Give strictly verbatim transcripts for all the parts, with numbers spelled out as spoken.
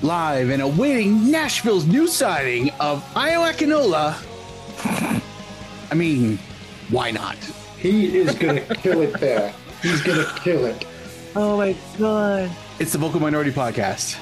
live and awaiting Nashville's new signing of Ayo Akinola. I mean, why not? He is going to kill it there. He's going to kill it. Oh my God. It's the Vocal Minority Podcast.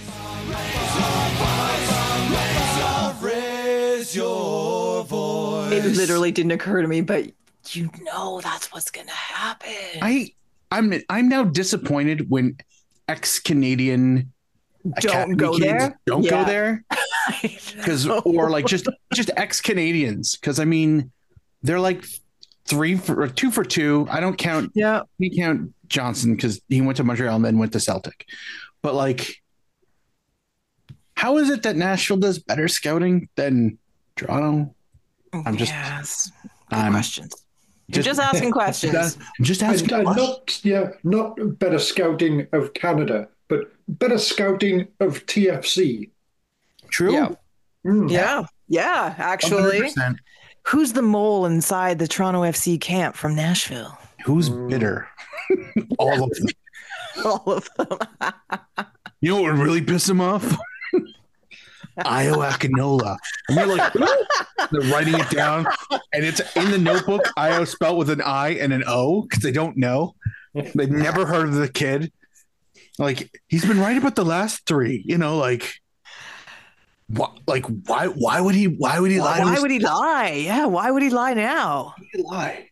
It literally didn't occur to me, but you know that's what's going to happen. I, I'm, I'm now disappointed when ex-Canadian don't Academy go kids there. don't Yeah. go there. Because or like just just ex-Canadians. Because I mean, they're like three for or two for two. I don't count. Yeah, we count Johnson because he went to Montreal and then went to Celtic. But like, how is it that Nashville does better scouting than Toronto? I'm just yes. Good I'm questions. You're just, just asking questions. Just, just asking. And, and not yeah, not better scouting of Canada, but better scouting of T F C. True. Yeah. Mm. Yeah. Yeah. Actually, one hundred percent. Who's the mole inside the Toronto F C camp from Nashville? Who's bitter? All of them. All of them. You know what would really piss him off? Ayo Akinola. And they're like, they're writing it down, and it's in the notebook. Ayo spelled with an I and an O because they don't know. They've never heard of the kid. Like, he's been right about the last three. You know, like, what? Like, why? Why would he? Why would he lie? Why to would he lie? Yeah. Why would he lie now? Why would he lie?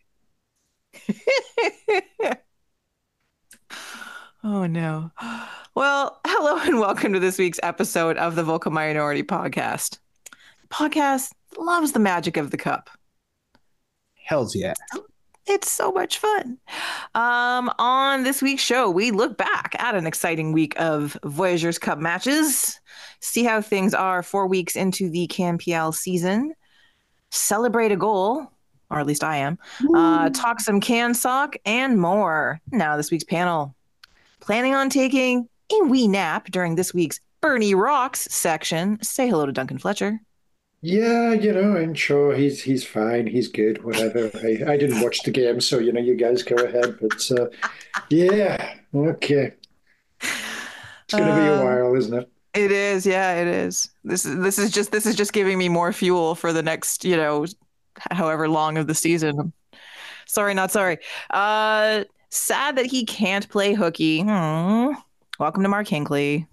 Oh no. Well, hello and welcome to this week's episode of the Vocal Minority Podcast. Podcast loves the magic of the cup. Hell's yeah. It's so much fun. Um, on this week's show, we look back at an exciting week of Voyageurs Cup matches, see how things are four weeks into the C A M P L season, celebrate a goal, or at least I am, uh, talk some CanSoc, and more. Now, this week's panel. Planning on taking a wee nap during this week's Bernie Rocks section. Say hello to Duncan Fletcher. Yeah, you know, I'm sure he's he's fine. He's good. Whatever. I, I didn't watch the game, so you know, you guys go ahead. But uh, yeah, okay. It's going to be a while, isn't it? It is, yeah, it is. This is this is just this is just giving me more fuel for the next, you know, however long of the season. Sorry, not sorry. Uh, sad that he can't play hooky. Hmm. Welcome to Mark Hinkley.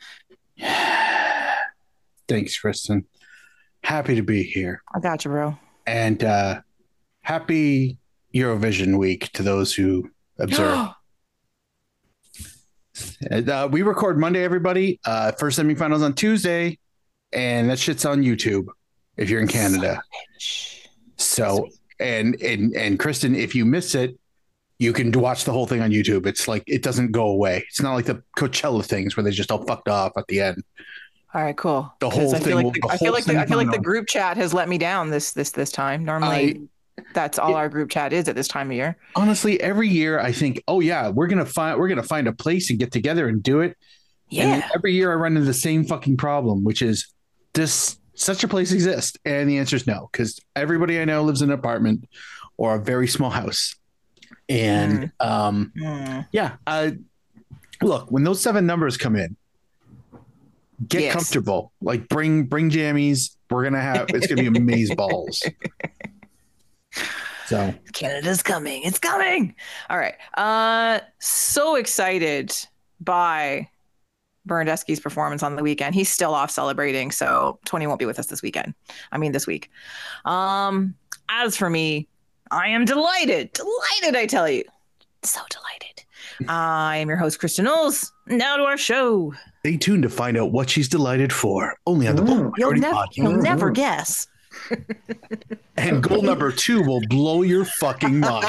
Thanks, Kristen. Happy to be here. I got you, bro. And uh, happy Eurovision week to those who observe. And, uh, we record Monday, everybody. Uh, first semifinals on Tuesday, and that shit's on YouTube if you're in Canada. So, and and and Kristen, if you miss it, you can watch the whole thing on YouTube. It's like it doesn't go away. It's not like the Coachella things where they just all fucked off at the end. All right, cool. The whole I thing. feel like will, the, the I feel like the, I feel like the on. group chat has let me down this this this time. Normally, I, that's all it, our group chat is at this time of year. Honestly, every year I think, oh yeah, we're gonna find we're gonna find a place and get together and do it. Yeah. And every year I run into the same fucking problem, which is does such a place exist? And the answer is no, because everybody I know lives in an apartment or a very small house. And mm. um, mm. yeah, uh, look, when those seven numbers come in, get yes. comfortable. Like bring bring jammies. We're gonna have it's gonna be amaze balls. So Canada's coming. It's coming. All right. Uh, so excited by Bernardeschi's performance on the weekend. He's still off celebrating, so Tony won't be with us this weekend. I mean, this week. Um, as for me, I am delighted. Delighted, I tell you. So delighted. I am your host, Kristen Knowles. Now to our show. Stay tuned to find out what she's delighted for. Only on the mm. You'll, nev- you'll never guess. And goal number two will blow your fucking mind.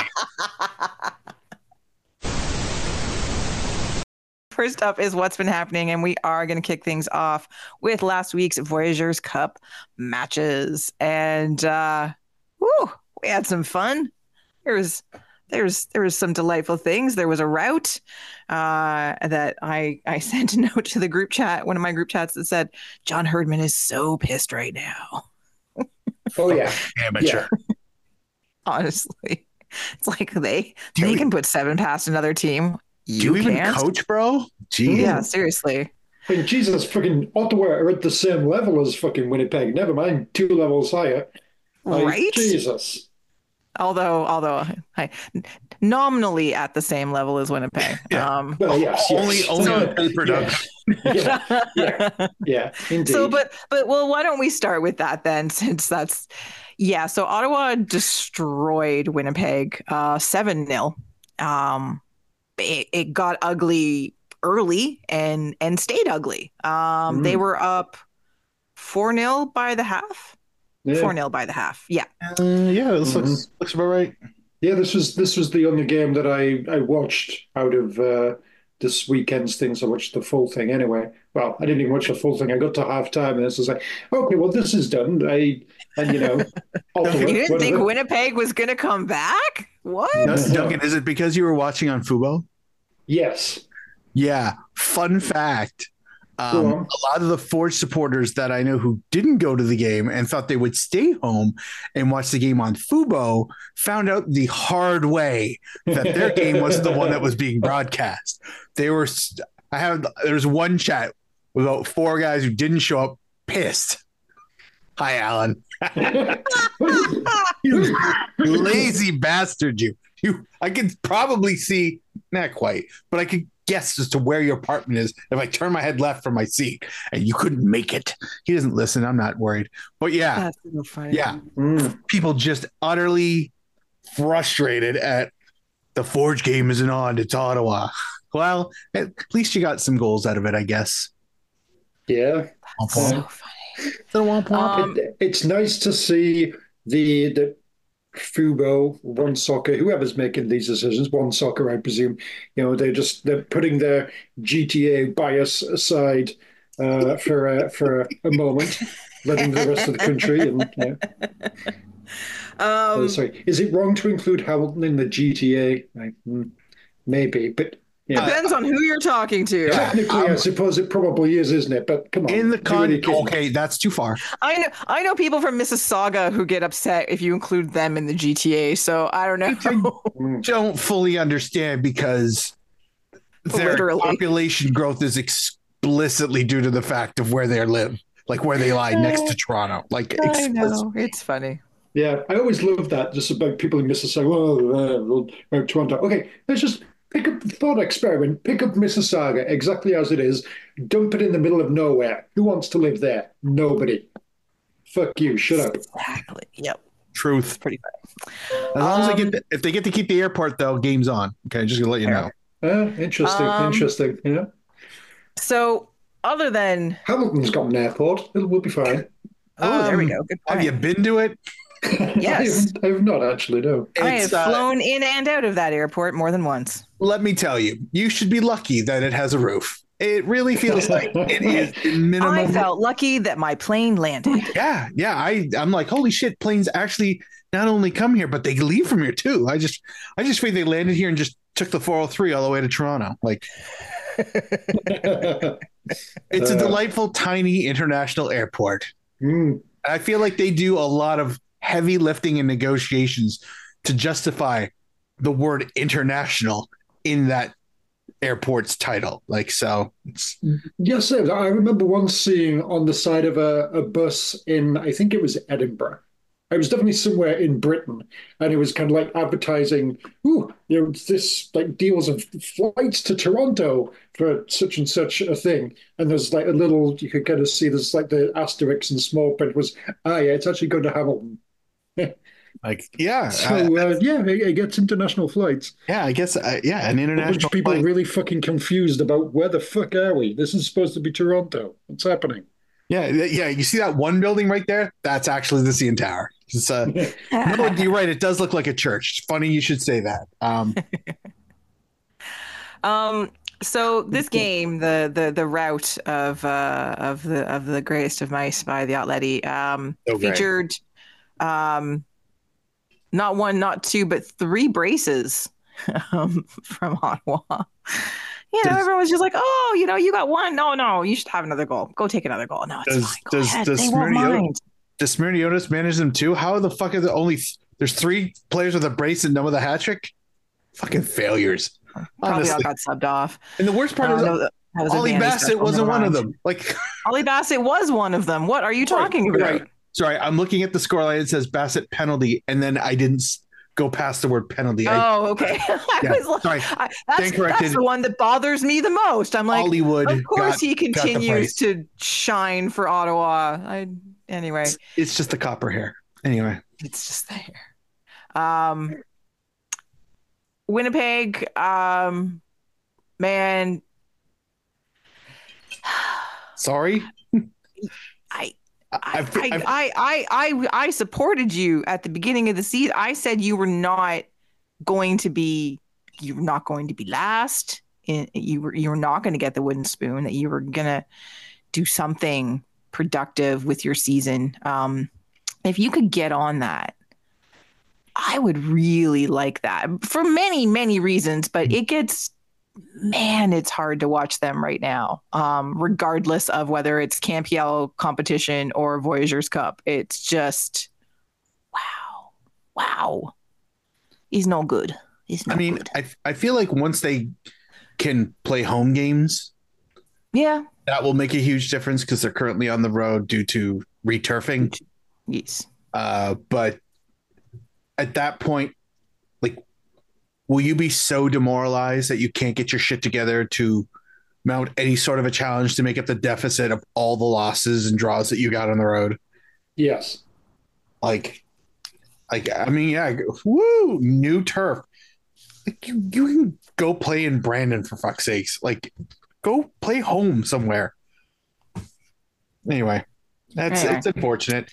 First up is what's been happening, and we are going to kick things off with last week's Voyageurs Cup matches. And uh, whew, we had some fun. There was there's there was some delightful things. There was a route uh, that I I sent a note to the group chat, one of my group chats that said, John Herdman is so pissed right now. Oh yeah, amateur. Yeah. Honestly, it's like they do they you, can put seven past another team. You do you can't. even coach, bro? Jeez. Yeah, seriously. I mean, Jesus, fucking Ottawa are at the same level as fucking Winnipeg. Never mind, two levels higher. Like, Right? Jesus. Although, although, I, nominally at the same level as Winnipeg. Yeah. Um, Well, yes, Only, yes. only So- on paper, Doug. Yeah, yeah, yeah, indeed. So, but but well, why don't we start with that then? Since that's yeah. So Ottawa destroyed Winnipeg, uh, seven nil. Um, it, it got ugly early and and stayed ugly. Um, Mm. they were up four nil by the half. yeah. Four nil by the half. Yeah. Uh, yeah, this Mhm. looks, looks about right. Yeah, this was this was the only game that I I watched out of uh, this weekend's things. I watched the full thing anyway. Well, I didn't even watch the full thing. I got to half time and this was like, okay, well, this is done. I and you know, Ottawa, You didn't think whatever. Winnipeg was going to come back? What? No. Duncan, is it because you were watching on Fubo? Yes. Yeah. Fun fact. Go Um, on. a lot of the Forge supporters that I know who didn't go to the game and thought they would stay home and watch the game on Fubo found out the hard way that their game wasn't the one that was being broadcast. They were, st- I have, there was one chat with about four guys who didn't show up pissed. Hi, Alan. You lazy bastard, you. You, I could probably see, not quite, but I could guess as to where your apartment is if I turn my head left from my seat, and you couldn't make it. He doesn't listen. I'm not worried. But yeah, That's so funny. yeah, Mm. people just utterly frustrated at the Forge game isn't on. It's Ottawa. Well, at least you got some goals out of it, I guess. Yeah. Womp So womp. funny. Little womp womp. Um, It, it's nice to see the the Fubo, One Soccer, whoever's making these decisions, One Soccer, I presume, you know, they're just they're putting their G T A bias aside uh, for a, for a, a moment, letting the rest of the country. And yeah. um, Oh, sorry, is it wrong to include Hamilton in the G T A? Like, mm, maybe, but yeah. depends on who you're talking to. Yeah. Technically, I um, suppose it probably is, isn't it? But come on, In the who are con, you kidding? okay, that's too far. I know I know people from Mississauga who get upset if you include them in the G T A. So I don't know. Mm. Don't fully understand because their Literally. population growth is explicitly due to the fact of where they live, like where they lie next to Toronto. Like, I explicit- know it's funny. Yeah, I always love that, just about people in Mississauga. Oh, uh, uh, Toronto. Okay, let's just pick up the thought experiment. Pick up Mississauga exactly as it is. Dump it in the middle of nowhere. Who wants to live there? Nobody. Fuck you. Shut up. Exactly. Yep. truth. Pretty funny. As long as they Um, get, the, if they get to keep the airport, though, game's on. Okay, just gonna let you know. Uh, interesting. Um, interesting. Yeah. So other than Hamilton's got an airport. It will be fine. oh, there we Um, go. Good Have point. you been to it? Yes. I, haven't, I have not actually, no. I It's, have uh, flown in and out of that airport more than once. Let me tell you, you should be lucky that it has a roof. It really feels like it is the minimum. I felt lucky that my plane landed. Yeah, yeah. I I'm like, holy shit, planes actually not only come here, but they leave from here too. I just I just figured they landed here and just took the four oh three all the way to Toronto. Like, it's a Uh, delightful, tiny international airport. Mm, I feel like they do a lot of heavy lifting and negotiations to justify the word international in that airport's title. Like, so it's, yes, I remember once seeing on the side of a, a bus in, I think it was Edinburgh. I was definitely somewhere in Britain, and it was kind of like advertising, ooh, you know, this like deals of flights to Toronto for such and such a thing. And there's like a little, you could kind of see there's like the asterisk in small print was, ah, yeah, it's actually going to Hamilton. like, yeah, So, I- uh, yeah, it, it gets international flights. yeah. I guess, uh, yeah, an A bunch international of people flight. really fucking confused about where the fuck are we? This is supposed to be Toronto. What's happening? Yeah, yeah. You see that one building right there? That's actually the C N Tower. It's, uh, no, you're right. It does look like a church. It's funny you should say that. Um, Um, so this game, the the the route of uh of the of the greatest of mice by the Outletty, um, So great. featured um not one, not two, but three braces um, from Ottawa. You know, Does- everyone was just like, "Oh, you know, you got one. No, no, you should have another goal. Go take another goal. No, it's Does- fine. Go does- ahead. does They won't Smirniotis- mind." does Smirniotis manage them too? How the fuck are the only there's three players with a brace and none with a hat trick? Fucking failures. Probably all Honestly. got subbed off. And the worst part Uh, is no, the- That was a Ollie Danny Bassett special, wasn't never one of mind. them. Like Ollie Bassett was one of them. What are you talking about? Right. Sorry, I'm looking at the scoreline. It says Bassett penalty, and then I didn't s- go past the word penalty. I, Oh, okay. I Yeah, was like, sorry. I, that's, Stand corrected. that's the one that bothers me the most. I'm like, Hollywood of course got- he got the continues praise. to shine for Ottawa. I anyway, It's, it's just the copper hair. Anyway, it's just there. Um, Winnipeg, um, man, sorry. I. I, I, I've, I've, I, I, I, I supported you at the beginning of the season. I said you were not going to be, you were not going to be last. In, you were, you were not going to get the wooden spoon. That you were gonna do something productive with your season. Um, if you could get on that, I would really like that for many, many reasons. But it gets, man, it's hard to watch them right now, um, regardless of whether it's Campiel competition or Voyageurs Cup. It's just, wow, wow. He's no good. He's no I mean, good. I I feel like once they can play home games, Yeah. that will make a huge difference because they're currently on the road due to returfing. Yes. Uh, but at that point, like, will you be so demoralized that you can't get your shit together to mount any sort of a challenge to make up the deficit of all the losses and draws that you got on the road? Yes. Like, like I mean, yeah, woo, new turf. Like you, you can go play in Brandon for fuck's sakes. Like, go play home somewhere. Anyway, that's Anyway. it's unfortunate.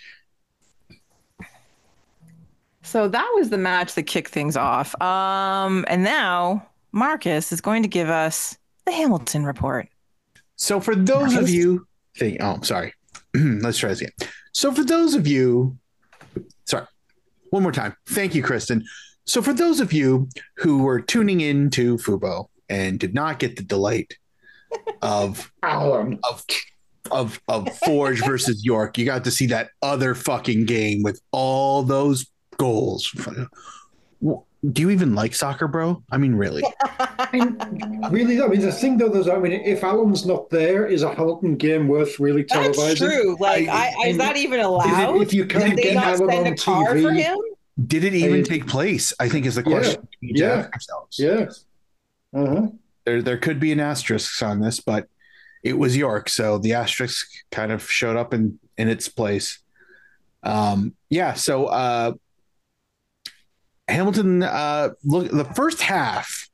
So that was the match that kicked things off. Um, and now Marcus is going to give us the Hamilton report. So for those Nice. of you think, oh, I'm sorry. Let's try this again. So for those of you, sorry, one more time. Thank you, Kristen. So for those of you who were tuning in to Fubo and did not get the delight of Alan. of of of Forge versus York, you got to see that other fucking game with all those goals. Do you even like soccer, bro? I mean, really? I mean, really, I mean, the thing though, is, I mean, if Alan's not there, is a Hamilton game worth really televising? That's true. Like, I- I, is that even Is allowed? it, if you can't Did they get not Alan send on a car T V, for him? Did it even I- take place? I think is the Yeah, question we need to yeah, ask ourselves. yeah. Uh-huh. There, there could be an asterisk on this, but it was York, so the asterisk kind of showed up in in its place. Um, yeah. So uh, Hamilton, uh, look, the first half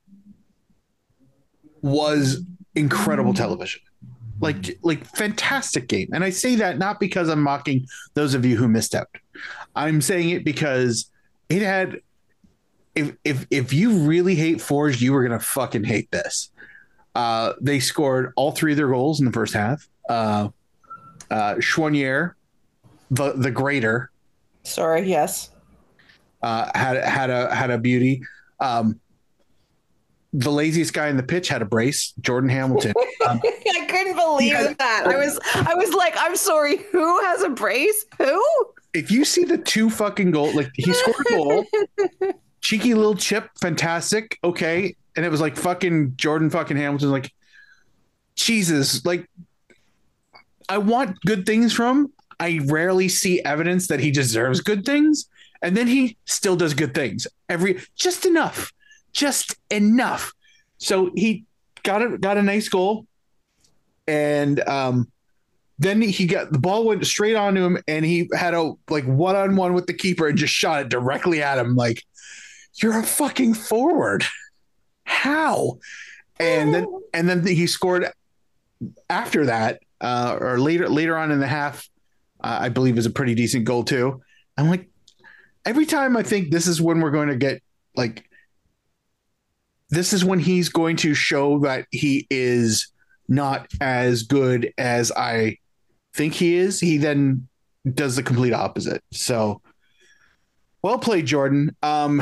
was incredible television, like like fantastic game, and I say that not because I'm mocking those of you who missed out. I'm saying it because it had. If if if you really hate Forge, you were gonna fucking hate this. Uh, they scored all three of their goals in the first half. Uh, uh, Chouanier, the the greater, Sorry, yes. uh, had had a had a beauty. Um, the laziest guy in the pitch had a brace. Jordan Hamilton. Um, I couldn't believe Yeah. that. I was I was like, I'm sorry, who has a brace? Who? if you see the two fucking goals, like he scored a goal, cheeky little chip, fantastic, okay, and it was like fucking Jordan fucking Hamilton, like Jesus, like I want good things from. I rarely see evidence that he deserves good things, and then he still does good things every just enough, just enough. So he got a got a nice goal, and um, then he got the ball went straight onto him, and he had a like one on one with the keeper and just shot it directly at him. Like, you're a fucking forward. How? And then and then he scored after that, uh, or later later on in the half. Uh, I believe is a pretty decent goal too. I'm like, every time I think this is when we're going to get like, this is when he's going to show that he is not as good as I think he is. He then does the complete opposite. So well played, Jordan. Um,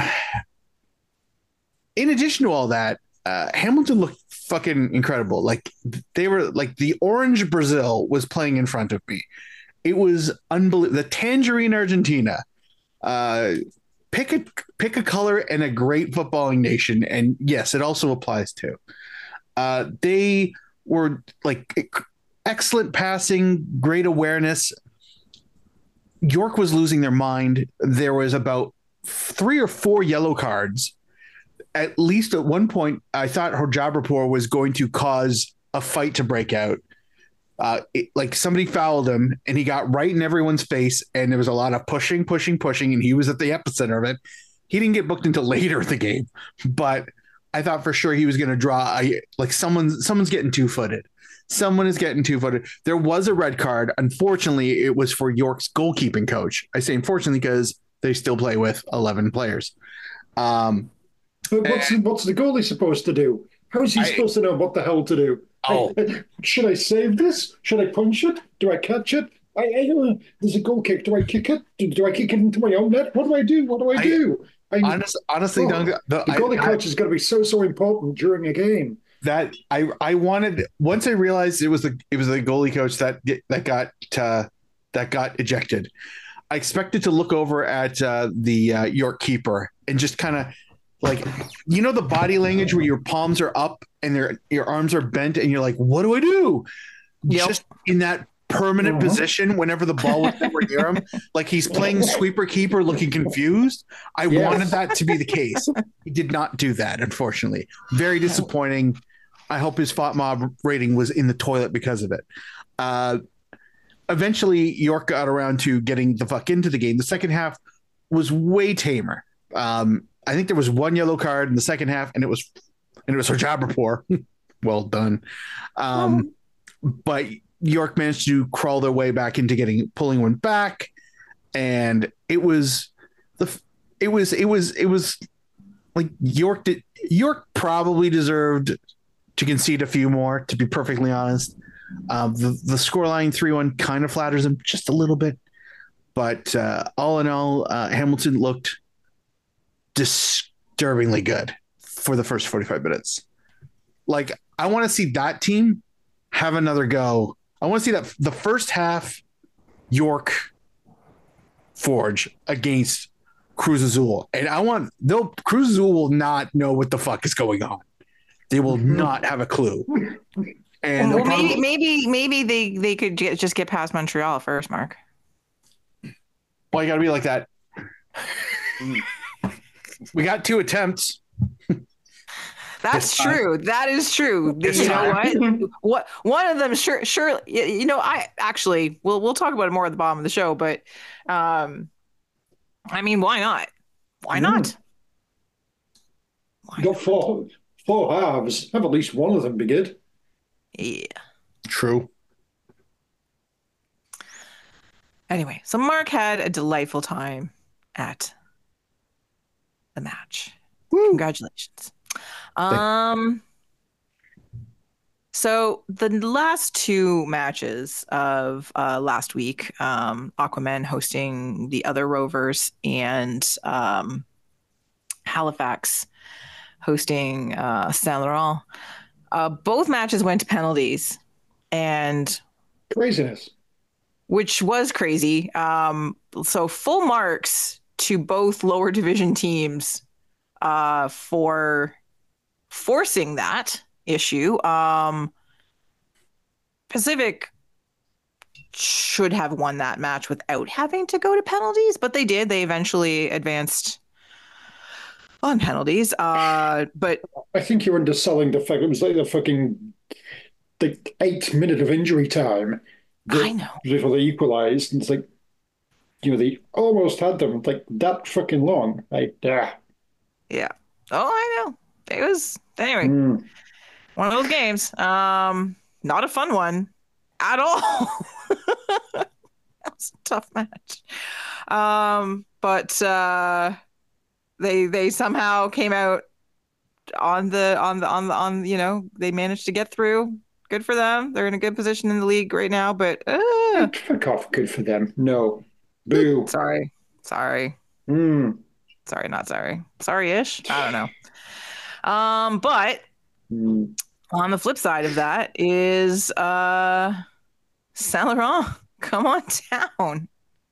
in addition to all that, uh, Hamilton looked fucking incredible. Like they were like the orange Brazil was playing in front of me. It was unbelievable. The tangerine Argentina. Uh, pick a pick a color and a great footballing nation, and yes, it also applies to. Uh, they were like excellent passing, great awareness. York was losing their mind. There was about three or four yellow cards. At least at one point, I thought Hojabrapur was going to cause a fight to break out. Uh, it, like somebody fouled him and he got right in everyone's face, and there was a lot of pushing, pushing, pushing, and he was at the epicenter of it. He didn't get booked until later in the game, but I thought for sure he was going to draw a, like someone, someone's getting two footed. Someone is getting two footed. There was a red card. Unfortunately, it was for York's goalkeeping coach. I say unfortunately because they still play with eleven players. Um, but what's and, what's the goalie supposed to do? How is he I, supposed to know what the hell to do? Oh, I, should I save this? Should I punch it? Do I catch it? I, I there's a goal kick. Do I kick it? Do, do I kick it into my own net? What do I do? What do I do? I, honest, honestly, oh, the, the goalie I, coach is going to be so so important during a game. That I I wanted once I realized it was the it was the goalie coach that that got uh, that got ejected. I expected to look over at uh, the uh, York keeper and just kind of like, you know, the body language where your palms are up and their your arms are bent and you're like, what do I do? Yep. Just in that permanent uh-huh. position whenever the ball was over near him, like he's playing sweeper keeper looking confused. I yes. wanted that to be the case. He did not do that, unfortunately. Very disappointing. I hope his FOTMob rating was in the toilet because of it. Uh, eventually, York got around to getting the fuck into the game. The second half was way tamer. Um, I think there was one yellow card in the second half, and it was and it was Hojabrapur. Well done. Um, but York managed to crawl their way back into getting pulling one back, and it was the it was it was it was like York did York probably deserved to concede a few more, to be perfectly honest. Um, the, the scoreline three one kind of flatters him just a little bit. But uh, all in all, uh, Hamilton looked disturbingly good for the first forty-five minutes. Like, I want to see that team have another go. I want to see that the first half York Forge against Cruz Azul. And I want, they'll Cruz Azul will not know what the fuck is going on. They will not have a clue. And well, maybe, maybe, maybe they, they could get, just get past Montreal first, Mark. Well, you got to be like that. We got two attempts. That's true. That is true. You know what? What one of them? Sure, sure. You know, I actually, we'll we'll talk about it more at the bottom of the show. But, um, I mean, why not? Why not? Why you got not? four four halves. Have at least one of them be good. Yeah. True. Anyway, so Mark had a delightful time at the match. Woo. Congratulations. Um, so the last two matches of uh, last week, um, Aquaman hosting the other Rovers and um, Halifax hosting uh, Saint Laurent. Uh, both matches went to penalties, and craziness, which was crazy. Um, so full marks to both lower division teams uh, for forcing that issue. Um, Pacific should have won that match without having to go to penalties, but they did. They eventually advanced on penalties. Uh, but I think you're underselling the fact it was like the fucking like eight minute of injury time. That, I know. Before they equalized, and it's like, you know, they almost had them like that fucking long. Like, yeah. Yeah. Oh, I know. It was anyway. Mm. One of those games. Um, not a fun one at all. That was a tough match. Um, but uh, they they somehow came out on the on the on the on you know, they managed to get through. Good for them. They're in a good position in the league right now. But uh, fuck off. Good for them. No. Boo. Sorry. Sorry. Mm. Sorry. Not sorry. Sorry-ish. I don't know. Um, but mm. on the flip side of that is uh, Saint Laurent. Come on down.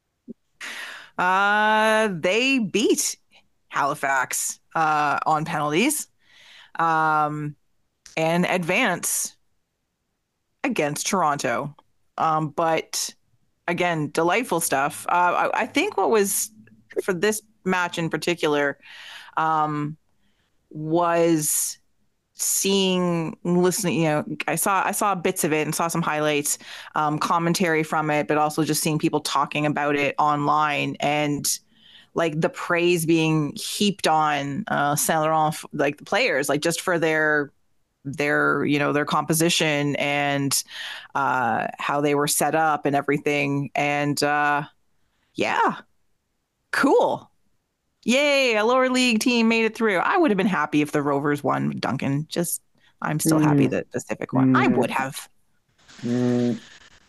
Uh, they beat Halifax uh, on penalties um, and advance against Toronto. Um, but again, delightful stuff. Uh, I, I think what was for this match in particular um, was seeing, listening. You know, I saw I saw bits of it and saw some highlights, um, commentary from it, but also just seeing people talking about it online and like the praise being heaped on uh, Saint Laurent, like the players, like just for their their you know their composition and uh how they were set up and everything, and uh yeah, cool, yay, a lower league team made it through. I would have been happy if the Rovers won, Duncan. Just I'm still mm. happy that Pacific won. mm. I would have mm.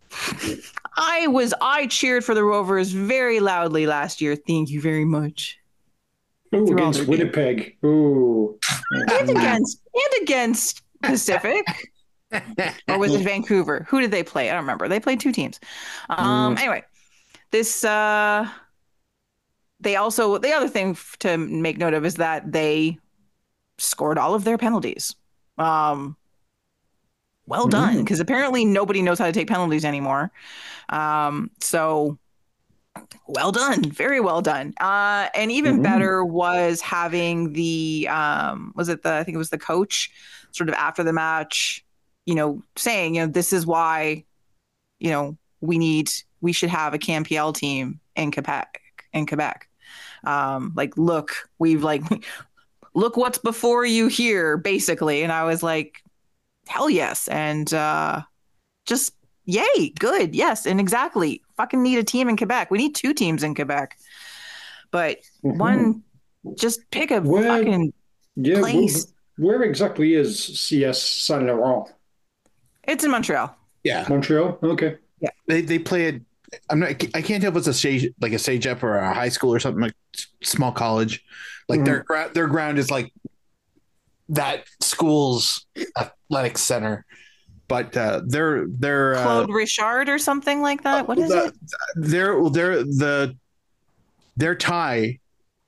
I was I cheered for the Rovers very loudly last year. Thank you very much. Ooh, against Winnipeg. Ooh. And against and against Pacific. Or was it Vancouver? Who did they play? I don't remember. They played two teams. Um, mm. Anyway, this uh, they also the other thing to make note of is that they scored all of their penalties. Um, well done, because mm. apparently nobody knows how to take penalties anymore. Um, so. Well done. Very well done. Uh, and even mm-hmm. better was having the, um, was it the, I think it was the coach sort of after the match, you know, saying, you know, this is why, you know, we need, we should have a C A M P L team in Quebec, in Quebec. Um, like, look, we've like, look what's before you here, basically. And I was like, hell yes. And uh, just, yay, good, yes, and exactly. Fucking need a team in Quebec. We need two teams in Quebec. But mm-hmm. one, just pick a where, fucking yeah, place. Where, where exactly is C S Saint Laurent? It's in Montreal. Yeah. Montreal? Okay. Yeah. They they play it. I'm not. I can't tell if it's a stage like a CEGEP or a high school or something, like small college. Like mm-hmm. their their ground is like that school's athletic center. But uh, they're they're Claude uh, Richard or something like that. What is the, it? Their their the their tie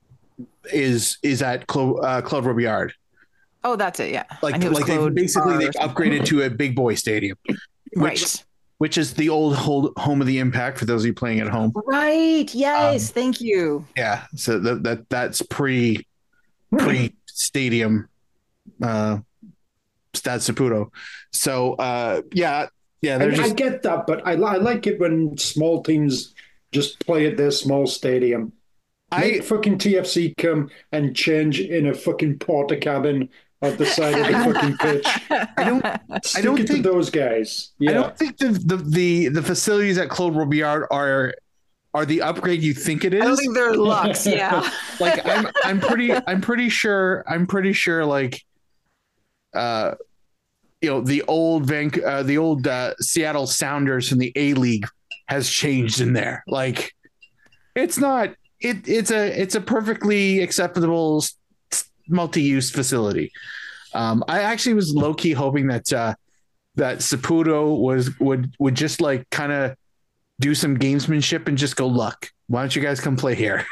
is is at Claude, uh, Claude Robillard. Oh, that's it. Yeah, like like they basically they've upgraded to a big boy stadium, which right. which is the old home of the Impact for those of you playing at home. Right. Yes. Um, thank you. Yeah. So that that that's pre pre stadium. Uh, Stade Saputo. So uh, yeah, yeah. I, just... I get that, but I, I like it when small teams just play at their small stadium. Make I fucking T F C come and change in a fucking porta cabin at the side of the fucking pitch. I don't. Stick I don't it think to those guys. Yeah. I don't think the, the the the facilities at Claude Robillard are are the upgrade you think it is. I don't think they're luxe. Yeah. Like I'm I'm pretty I'm pretty sure I'm pretty sure like. Uh, you know, the old Van, uh, the old uh, Seattle Sounders from the A League has changed in there. Like, it's not. It it's a it's a perfectly acceptable multi-use facility. Um, I actually was low key hoping that uh, that Saputo was would would just like kind of do some gamesmanship and just go, look, why don't you guys come play here?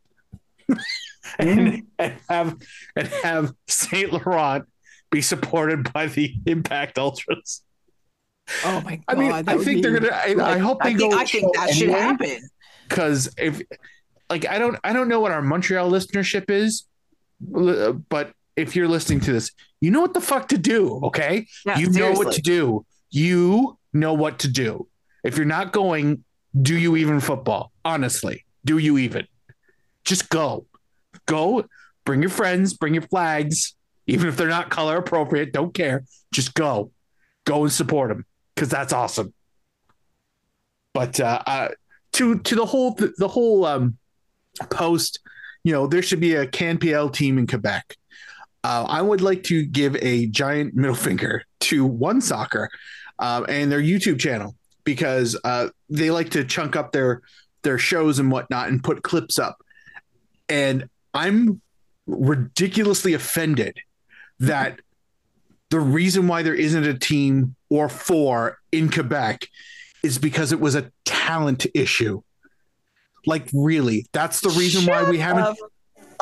and, and have and have Saint Laurent be supported by the Impact Ultras. Oh my god! I mean, I think be, they're gonna. I, like, I hope they I go. Think, I think that should happen. Because if, like, I don't, I don't know what our Montreal listenership is, but if you're listening to this, you know what the fuck to do. Okay, yeah, you seriously. know what to do. You know what to do. If you're not going, do you even football? Honestly, do you even? Just go, go. Bring your friends. Bring your flags. Even if they're not color appropriate, don't care. Just go, go and support them because that's awesome. But uh, uh, to to the whole the whole um, post, you know, there should be a C A M P L team in Quebec. Uh, I would like to give a giant middle finger to One Soccer uh, and their YouTube channel because uh, they like to chunk up their their shows and whatnot and put clips up. And I'm ridiculously offended that the reason why there isn't a team or four in Quebec is because it was a talent issue. Like, really, that's the reason Shut why we haven't.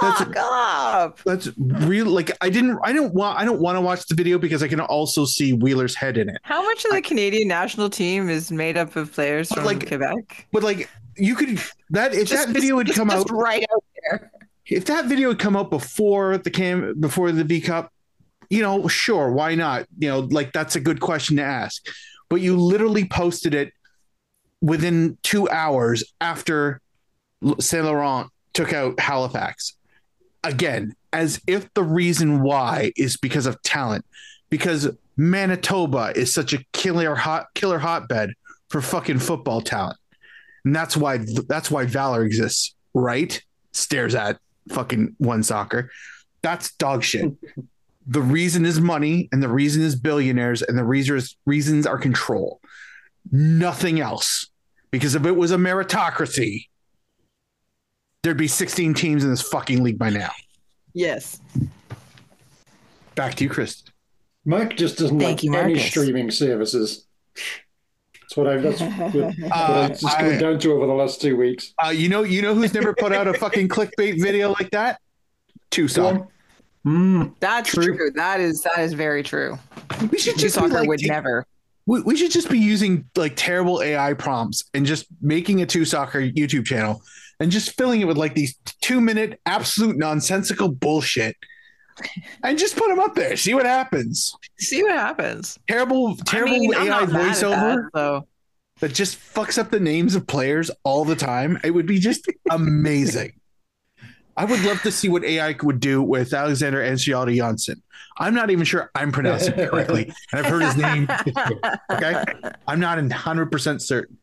Fuck up. That's real. Like I didn't. I don't want. I don't want to watch the video because I can also see Wheeler's head in it. How much of the I, Canadian national team is made up of players from like, Quebec? But like, you could that if just, that video had come out right out there. If that video had come out before the cam before the V Cup, you know, sure, why not? You know, like that's a good question to ask. But you literally posted it within two hours after Saint Laurent took out Halifax. Again, as if the reason why is because of talent, because Manitoba is such a killer hot killer hotbed for fucking football talent. And that's why that's why Valor exists, right? Stares at fucking One Soccer. That's dog shit. The reason is money, and the reason is billionaires, and the reason is, reasons are control. Nothing else. Because if it was a meritocracy, there'd be sixteen teams in this fucking league by now. Yes. Back to you, Chris. Mike just doesn't Thank like you, any Marcus. streaming services. That's what I've that's what, what Uh, I've just come I- down to over the last two weeks. Uh, you know, you know who's never put out a fucking clickbait video like that? Tucson. Mm, That's True. true. That is that is very true. We should Two just be soccer like, would take- never. we, we should just be using like terrible A I prompts and just making a two soccer YouTube channel and just filling it with like these two minute absolute nonsensical bullshit and just put them up there. See what happens. See what happens. Terrible, terrible I mean, I'm A I not mad at voiceover that, so. that just fucks up the names of players all the time. It would be just amazing. I would love to see what A I would do with Alexander Ancelotti Janssen. I'm not even sure I'm pronouncing it correctly, and I've heard his name. Okay, I'm not one hundred percent certain.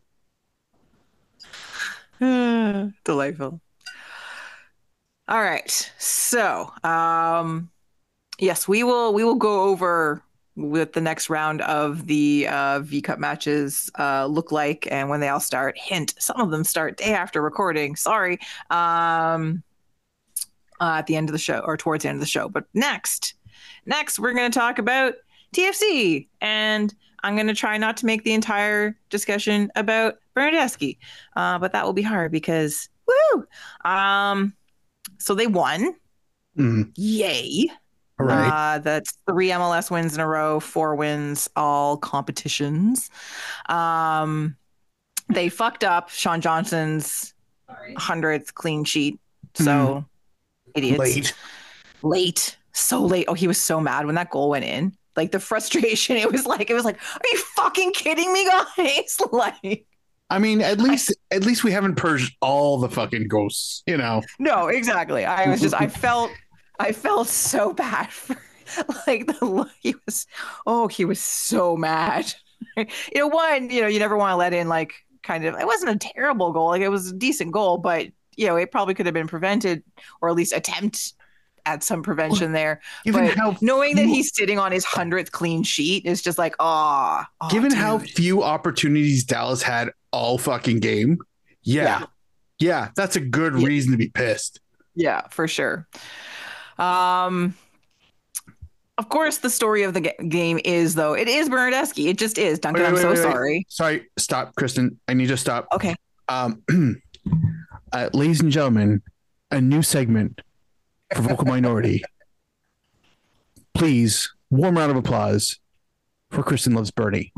Delightful. All right. So, um, yes, we will we will go over what the next round of the uh, V Cup matches uh, look like and when they all start. Hint: some of them start day after recording. Sorry. Um, uh, at the end of the show or towards the end of the show. But next, next we're going to talk about T F C, and I'm going to try not to make the entire discussion about Bernardeschi, uh, but that will be hard because woo. Um, so they won. Mm. Yay! All right. Uh, that's three M L S wins in a row, four wins, all competitions. Um, they fucked up Sean Johnson's hundredth clean sheet. So idiots. Late. Late. So late. Oh, he was so mad when that goal went in. Like the frustration, it was like, it was like, are you fucking kidding me, guys? Like, I mean, at least at least we haven't purged all the fucking ghosts, you know. no, exactly. I was just, I felt, I felt so bad for, like the look he was. Oh, he was so mad. You know, one, you know, you never want to let in like kind of. It wasn't a terrible goal. Like it was a decent goal, but you know, it probably could have been prevented or at least attempt at some prevention there. Given But how knowing that few- he's sitting on his hundredth clean sheet is just like, oh, oh, given how dude. few opportunities Dallas had all fucking game, yeah, yeah, Yeah. that's a good Yeah. reason to be pissed. Yeah, for sure. Um, of course, the story of the ga- game is though it is Bernardeschi. It just is. Duncan, Wait, I'm wait, so wait, wait. sorry. Sorry, stop, Kristen. I need to stop. Okay. Um, uh, ladies and gentlemen, a new segment for Vocal Minority. Please, warm round of applause for Kristen Loves Bernie.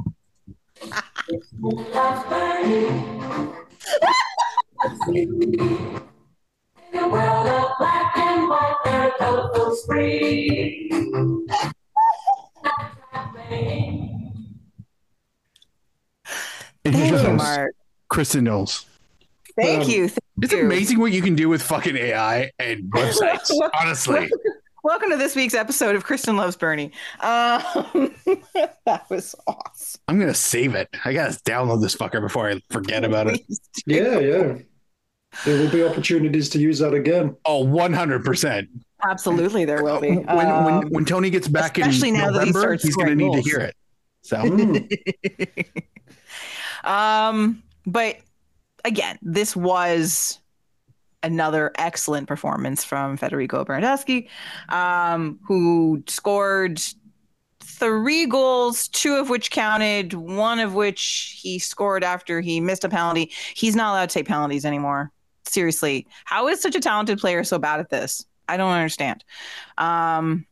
In a world of black and white, there are colorful screens. And Thank here's you, your host, Mark. Kristen Knowles. Thank Um, you. Thank It's you. amazing what you can do with fucking A I and websites. Honestly, Welcome to this week's episode of Kristen Loves Bernie. Um, that was awesome. I'm gonna save it. I gotta download this fucker before I forget about it. Please do. Yeah, yeah. There will be opportunities to use that again. Oh, one hundred percent. Absolutely, there will be. When, when Um, when Tony gets back in especially now that he November, starts he's gonna scoring need to goals. hear it. So Mm. um, but again, this was another excellent performance from Federico Bernardeschi, um, who scored three goals, two of which counted, one of which he scored after he missed a penalty. He's not allowed to take penalties anymore. Seriously, how is such a talented player so bad at this? I don't understand. Um,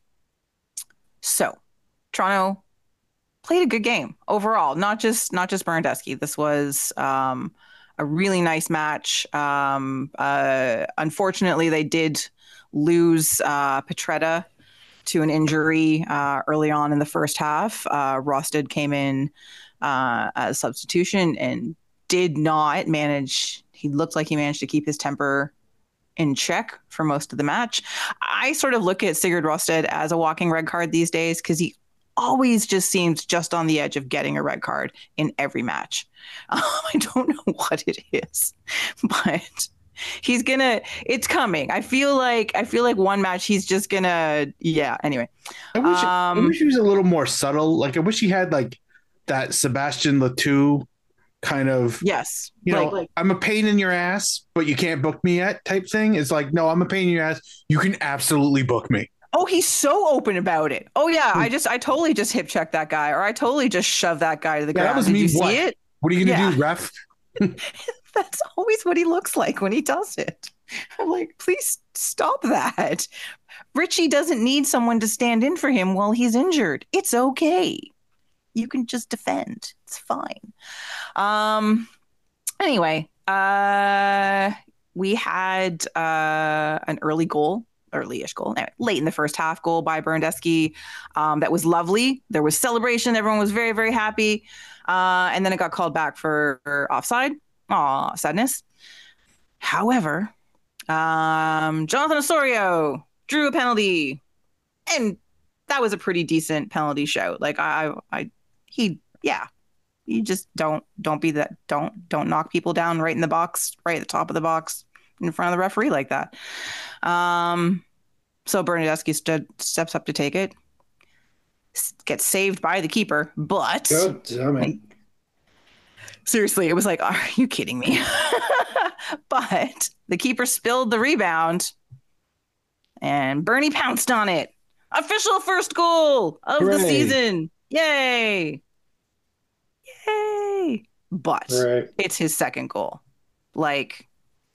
so Toronto played a good game overall, not just not just Bernardeschi. This was um, a really nice match. Um, uh, unfortunately, they did lose uh, Petretta to an injury uh, early on in the first half. Uh, Rosted came in uh, as substitution and did not manage. He looked like he managed to keep his temper in check for most of the match. I sort of look at Sigurd Rosted as a walking red card these days because he always just seems just on the edge of getting a red card in every match. Um, I don't know what it is, but he's gonna, it's coming. I feel like, I feel like one match he's just gonna, yeah, anyway. I wish, Um, I wish he was a little more subtle. Like, I wish he had like that Sebastian Letou kind of, Yes. you know, like, like, I'm a pain in your ass, but you can't book me yet type thing. It's like, no, I'm a pain in your ass. You can absolutely book me. oh, he's so open about it. Oh yeah, I just, I totally just hip checked that guy, or I totally just shoved that guy to the Yeah, that ground. was Did me. you What? see it? What are you going to Yeah. do, ref? That's always what he looks like when he does it. I'm like, please stop that. Richie doesn't need someone to stand in for him while he's injured. It's okay. You can just defend. It's fine. Um. Anyway, uh, we had uh an early goal, early-ish goal, anyway, late in the first half goal by Bernardeschi. Um, that was lovely. There was celebration. Everyone was very, very happy. Uh, and then it got called back for, for offside. Aw, sadness. However, um, Jonathan Osorio drew a penalty, and that was a pretty decent penalty shout. Like I, I, he, yeah, you just don't, don't be that, don't, don't knock people down right in the box, right at the top of the box, in front of the referee like that. Um, so Bernardeschi stood, steps up to take it, gets saved by the keeper, but God damn it. seriously, it was like, are you kidding me? But the keeper spilled the rebound and Bernie pounced on it. Official first goal of the Hooray. season. Yay. Yay. But Right. it's his second goal. Like,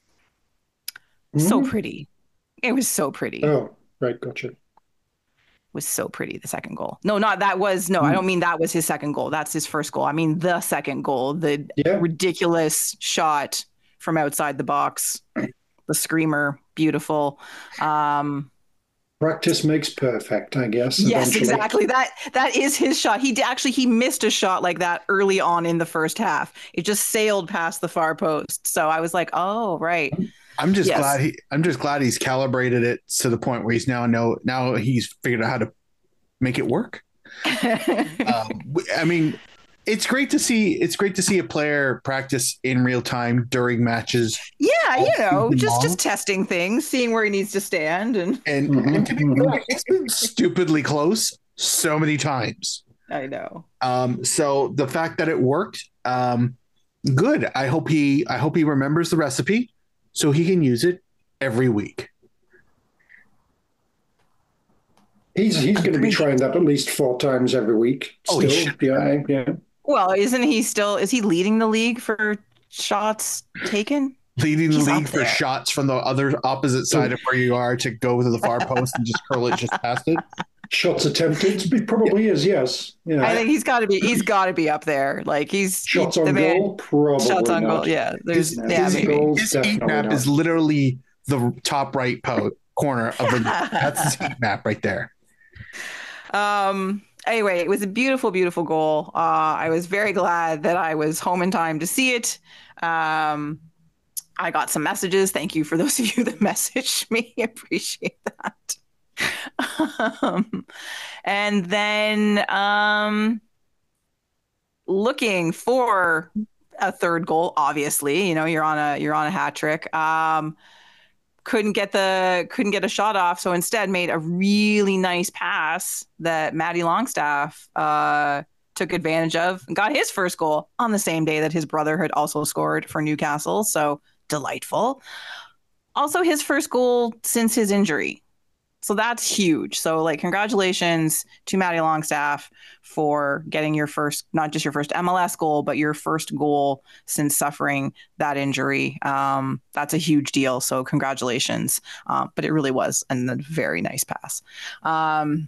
so Mhm. pretty. It was so pretty. It Oh, right. Gotcha. was so pretty, the second goal. No, not that was, no, I don't mean that was his second goal. That's his first goal. I mean the second goal, the Yeah. ridiculous shot from outside the box, the screamer, beautiful. Um, Practice makes perfect, I guess. yes, eventually. exactly. That that is his shot. He did, actually he missed a shot like that early on in the first half. It just sailed past the far post. So I was like, oh, right. I'm just Yes. glad he. I'm just glad he's calibrated it to the point where he's now know now he's figured out how to make it work. Um, w- I mean, it's great to see. It's great to see a player practice in real time during matches, Yeah, you know, season just long. just testing things, seeing where he needs to stand, and and, Mhm, and to be mhm. fair, it's been stupidly close so many times. I know. Um, so the fact that it worked, um, good. I hope he. I hope he remembers the recipe so he can use it every week. He's he's going to be trying that at least four times every week. Oh, he Still, should. yeah, yeah. Well, isn't he still? Is he leading the league for shots taken? Leading the He's up league for there. shots from the other opposite side of where you are to go to the far post and just curl it just past it. Shots attempted, he probably is. Yes, yeah. I think he's got to be. He's got to be up there. Like he's Shots he, on the man- goal, probably Shots on not. goal. Yeah, there's His, yeah his, maybe. goals, his heat definitely map not. is literally the top right po- corner of the map. That's his heat map right there. Um. Anyway, it was a beautiful, beautiful goal. Uh, I was very glad that I was home in time to see it. Um, I got some messages. Thank you for those of you that messaged me. Appreciate that. Um, and then um, looking for a third goal. Obviously, you know you're on a you're on a hat trick. Um, couldn't get the couldn't get a shot off, so instead made a really nice pass that Matty Longstaff uh, took advantage of and got his first goal on the same day that his brother had also scored for Newcastle. So delightful. Also, his first goal since his injury. So that's huge. So like congratulations to Maddie Longstaff for getting your first, not just your first M L S goal, but your first goal since suffering that injury. Um, that's a huge deal. So congratulations. Uh, but it really was and a very nice pass. Um,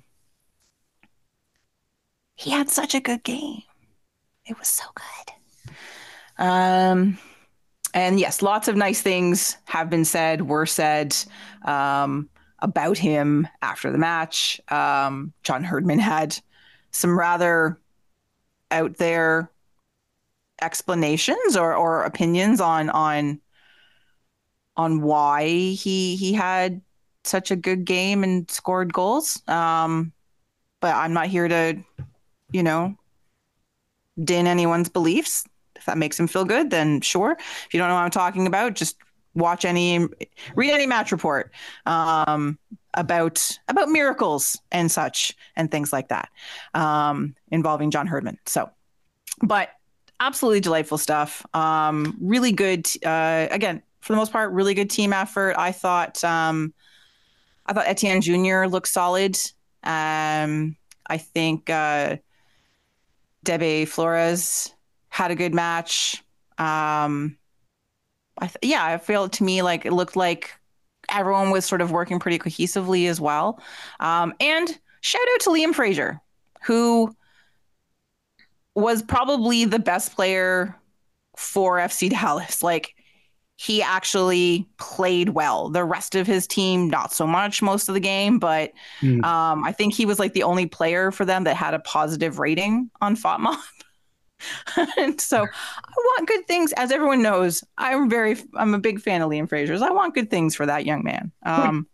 he had such a good game. It was so good. Um, and yes, lots of nice things have been said, were said. Um, about him after the match. Um, John Herdman had some rather out there explanations or, or opinions on on on why he he had such a good game and scored goals. Um, but I'm not here to, you know, din anyone's beliefs. If that makes him feel good, then sure. If you don't know what I'm talking about, just watch any, read any match report um, about about miracles and such and things like that um, involving John Herdman. So, but absolutely delightful stuff. Um, really good. Uh, again, for the most part, really good team effort. I thought um, I thought Etienne Junior looked solid. Um, I think uh, Debe Flores had a good match. Um, I th- yeah, I feel to me like it looked like everyone was sort of working pretty cohesively as well. Um, and shout out to Liam Fraser, who was probably the best player for F C Dallas. Like he actually played well. The rest of his team, not so much most of the game, but mm. um, I think he was like the only player for them that had a positive rating on FOTMOB. And so I want good things. As everyone knows, I'm very, I'm a big fan of Liam Fraser's. I want good things for that young man. Um,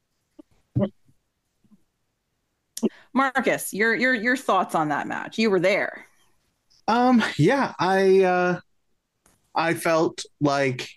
Marcus, your, your, your thoughts on that match? You were there. Um, yeah, I, uh, I felt like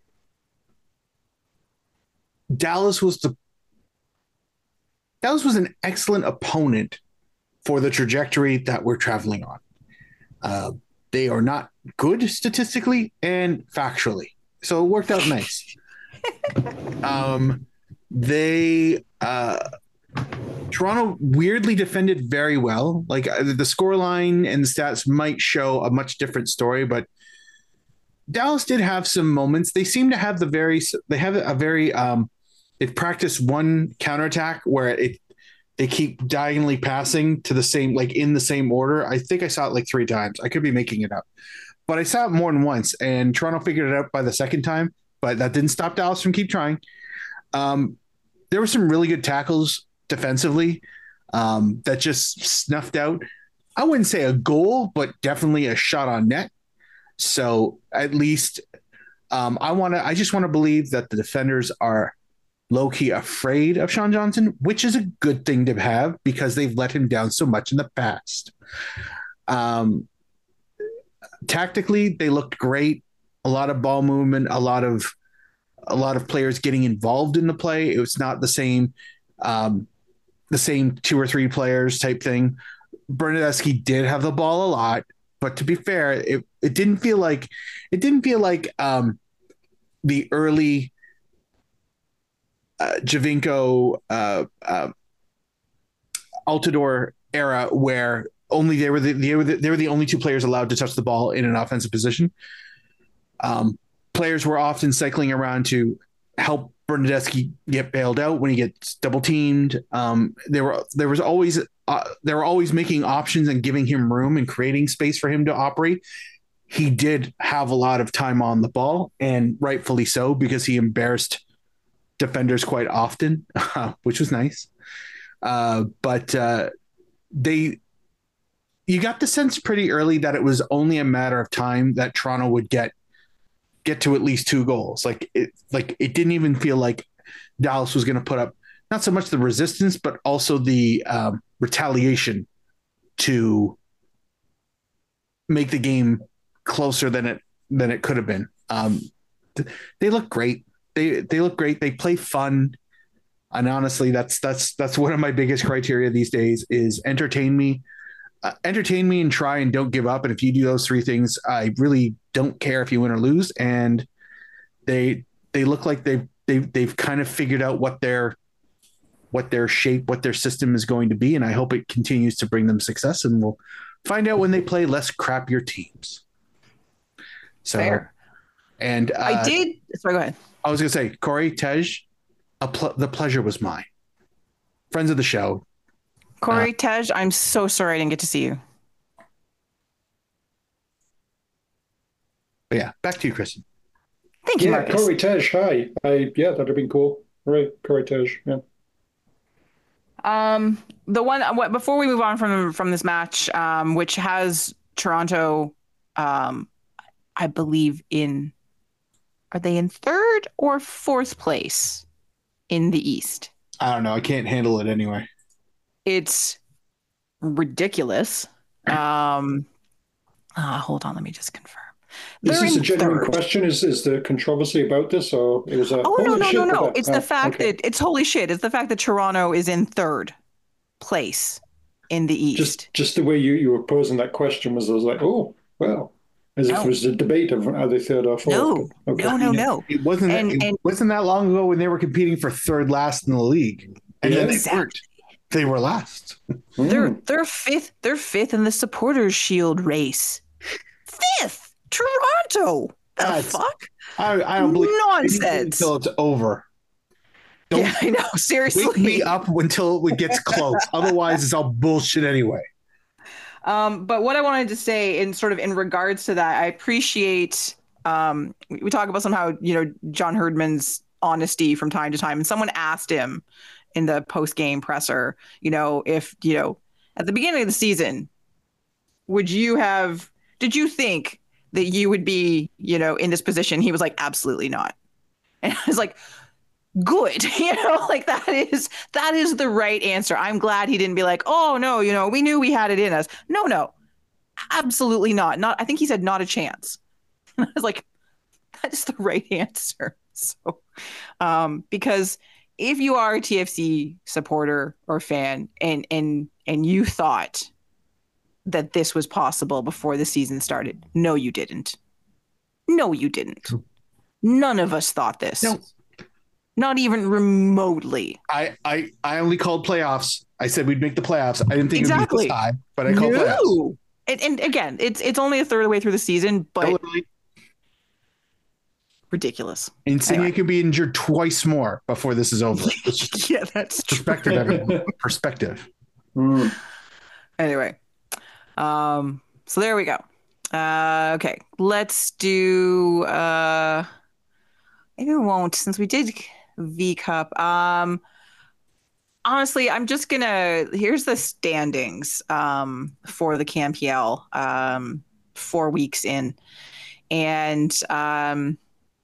Dallas was the, Dallas was an excellent opponent for the trajectory that we're traveling on. Uh, they are not good statistically and factually, so it worked out nice. um, they uh, Toronto weirdly defended very well. Like the scoreline and the stats might show a much different story, but Dallas did have some moments. They seem to have the very they have a very um, they've practiced one counterattack where it. They keep diagonally passing to the same, like in the same order. I think I saw it like three times. I could be making it up, but I saw it more than once, and Toronto figured it out by the second time, but that didn't stop Dallas from keep trying. Um, there were some really good tackles defensively um, that just snuffed out. I wouldn't say a goal, but definitely a shot on net. So at least um, I want to, I just want to believe that the defenders are low-key afraid of Sean Johnson, which is a good thing to have because they've let him down so much in the past. Um, tactically, they looked great. A lot of ball movement, a lot of a lot of players getting involved in the play. It was not the same, um, the same two or three players type thing. Bernadeschi did have the ball a lot, but to be fair, it it didn't feel like it didn't feel like um, the early. Uh, Javinko, uh, uh, Altidore era where only they were the, they were the, they were the only two players allowed to touch the ball in an offensive position. Um, players were often cycling around to help Bernadeschi get bailed out when he gets double teamed. Um, there were there was always uh, they were always making options and giving him room and creating space for him to operate. He did have a lot of time on the ball, and rightfully so because he embarrassed defenders quite often, which was nice. Uh, but uh, they, you got the sense pretty early that it was only a matter of time that Toronto would get get to at least two goals. Like it, like it didn't even feel like Dallas was going to put up not so much the resistance, but also the um, retaliation to make the game closer than it than it could have been. Um, th- they look great. They they look great. They play fun, and honestly, that's that's that's one of my biggest criteria these days is entertain me, uh, entertain me, and try and don't give up. And if you do those three things, I really don't care if you win or lose. And they they look like they they they've kind of figured out what their what their shape, what their system is going to be, and I hope it continues to bring them success. And we'll find out when they play less crappier teams. So, Fair. and uh, I did. Sorry, go ahead. I was going to say, Corey, Tej, a pl- the pleasure was mine. Friends of the show. Corey, uh, Tej, I'm so sorry I didn't get to see you. But yeah, back to you, Kristen. Thank you, yeah, Marcus. Corey Tej, hi. I, yeah, that'd have been cool. Right, Corey Tej, yeah. Um, the one what, before we move on from from this match, um, which has Toronto, um, I believe in, are they in third or fourth place in the East? I don't know. I can't handle it anyway. It's ridiculous. Um, uh, hold on, let me just confirm. Is They're this a in genuine third. question? Is is the controversy about this, or it was a Oh no holy no shit no no! about- It's oh, the fact okay. that it's holy shit. It's the fact that Toronto is in third place in the East. Just just the way you, you were posing that question was, I was like, oh well, as if No. it was a debate of are they third or fourth. No, but, okay. no, no, no. It wasn't. And- it and- wasn't that long ago when they were competing for third last in the league, and Yeah. then they Exactly. weren't. They were last. They're Mm. they're fifth. They're fifth in the Supporters Shield race. Fifth, Toronto. The That's- fuck? I, I don't believe Nonsense. anything until it's over. Don't Yeah, I know. wake Seriously. me up until it gets close. Otherwise, it's all bullshit anyway. Um, but what I wanted to say in sort of in regards to that, I appreciate um, we we talk about somehow, you know, John Herdman's honesty from time to time. And someone asked him in the post-game presser, you know, if, you know, at the beginning of the season, would you have, did you think that you would be, you know, in this position? He was like, absolutely not. And I was like, good, you know, like that is that is the right answer. I'm glad he didn't be like, oh no, you know, we knew we had it in us. No, no, absolutely not. Not. I think he said not a chance. And I was like, that is the right answer. So, um, because if you are a T F C supporter or fan, and and and you thought that this was possible before the season started, no, you didn't. No, you didn't. None of us thought this. No. Not even remotely. I, I, I only called playoffs. I said we'd make the playoffs. I didn't think Exactly. it'd be this high, but I called playoffs. No. And, and again, it's it's only a third of the way through the season, but Literally. ridiculous. Insigne Anyway. could be injured twice more before this is over. Yeah, that's true. Perspective, everyone. Perspective. Mm. Anyway, um, so there we go. Uh, okay, let's do. Uh, maybe we won't, since we did V Cup. Um, honestly, I'm just gonna. Here's the standings um, for the C A M P L. Um, four weeks in, and um,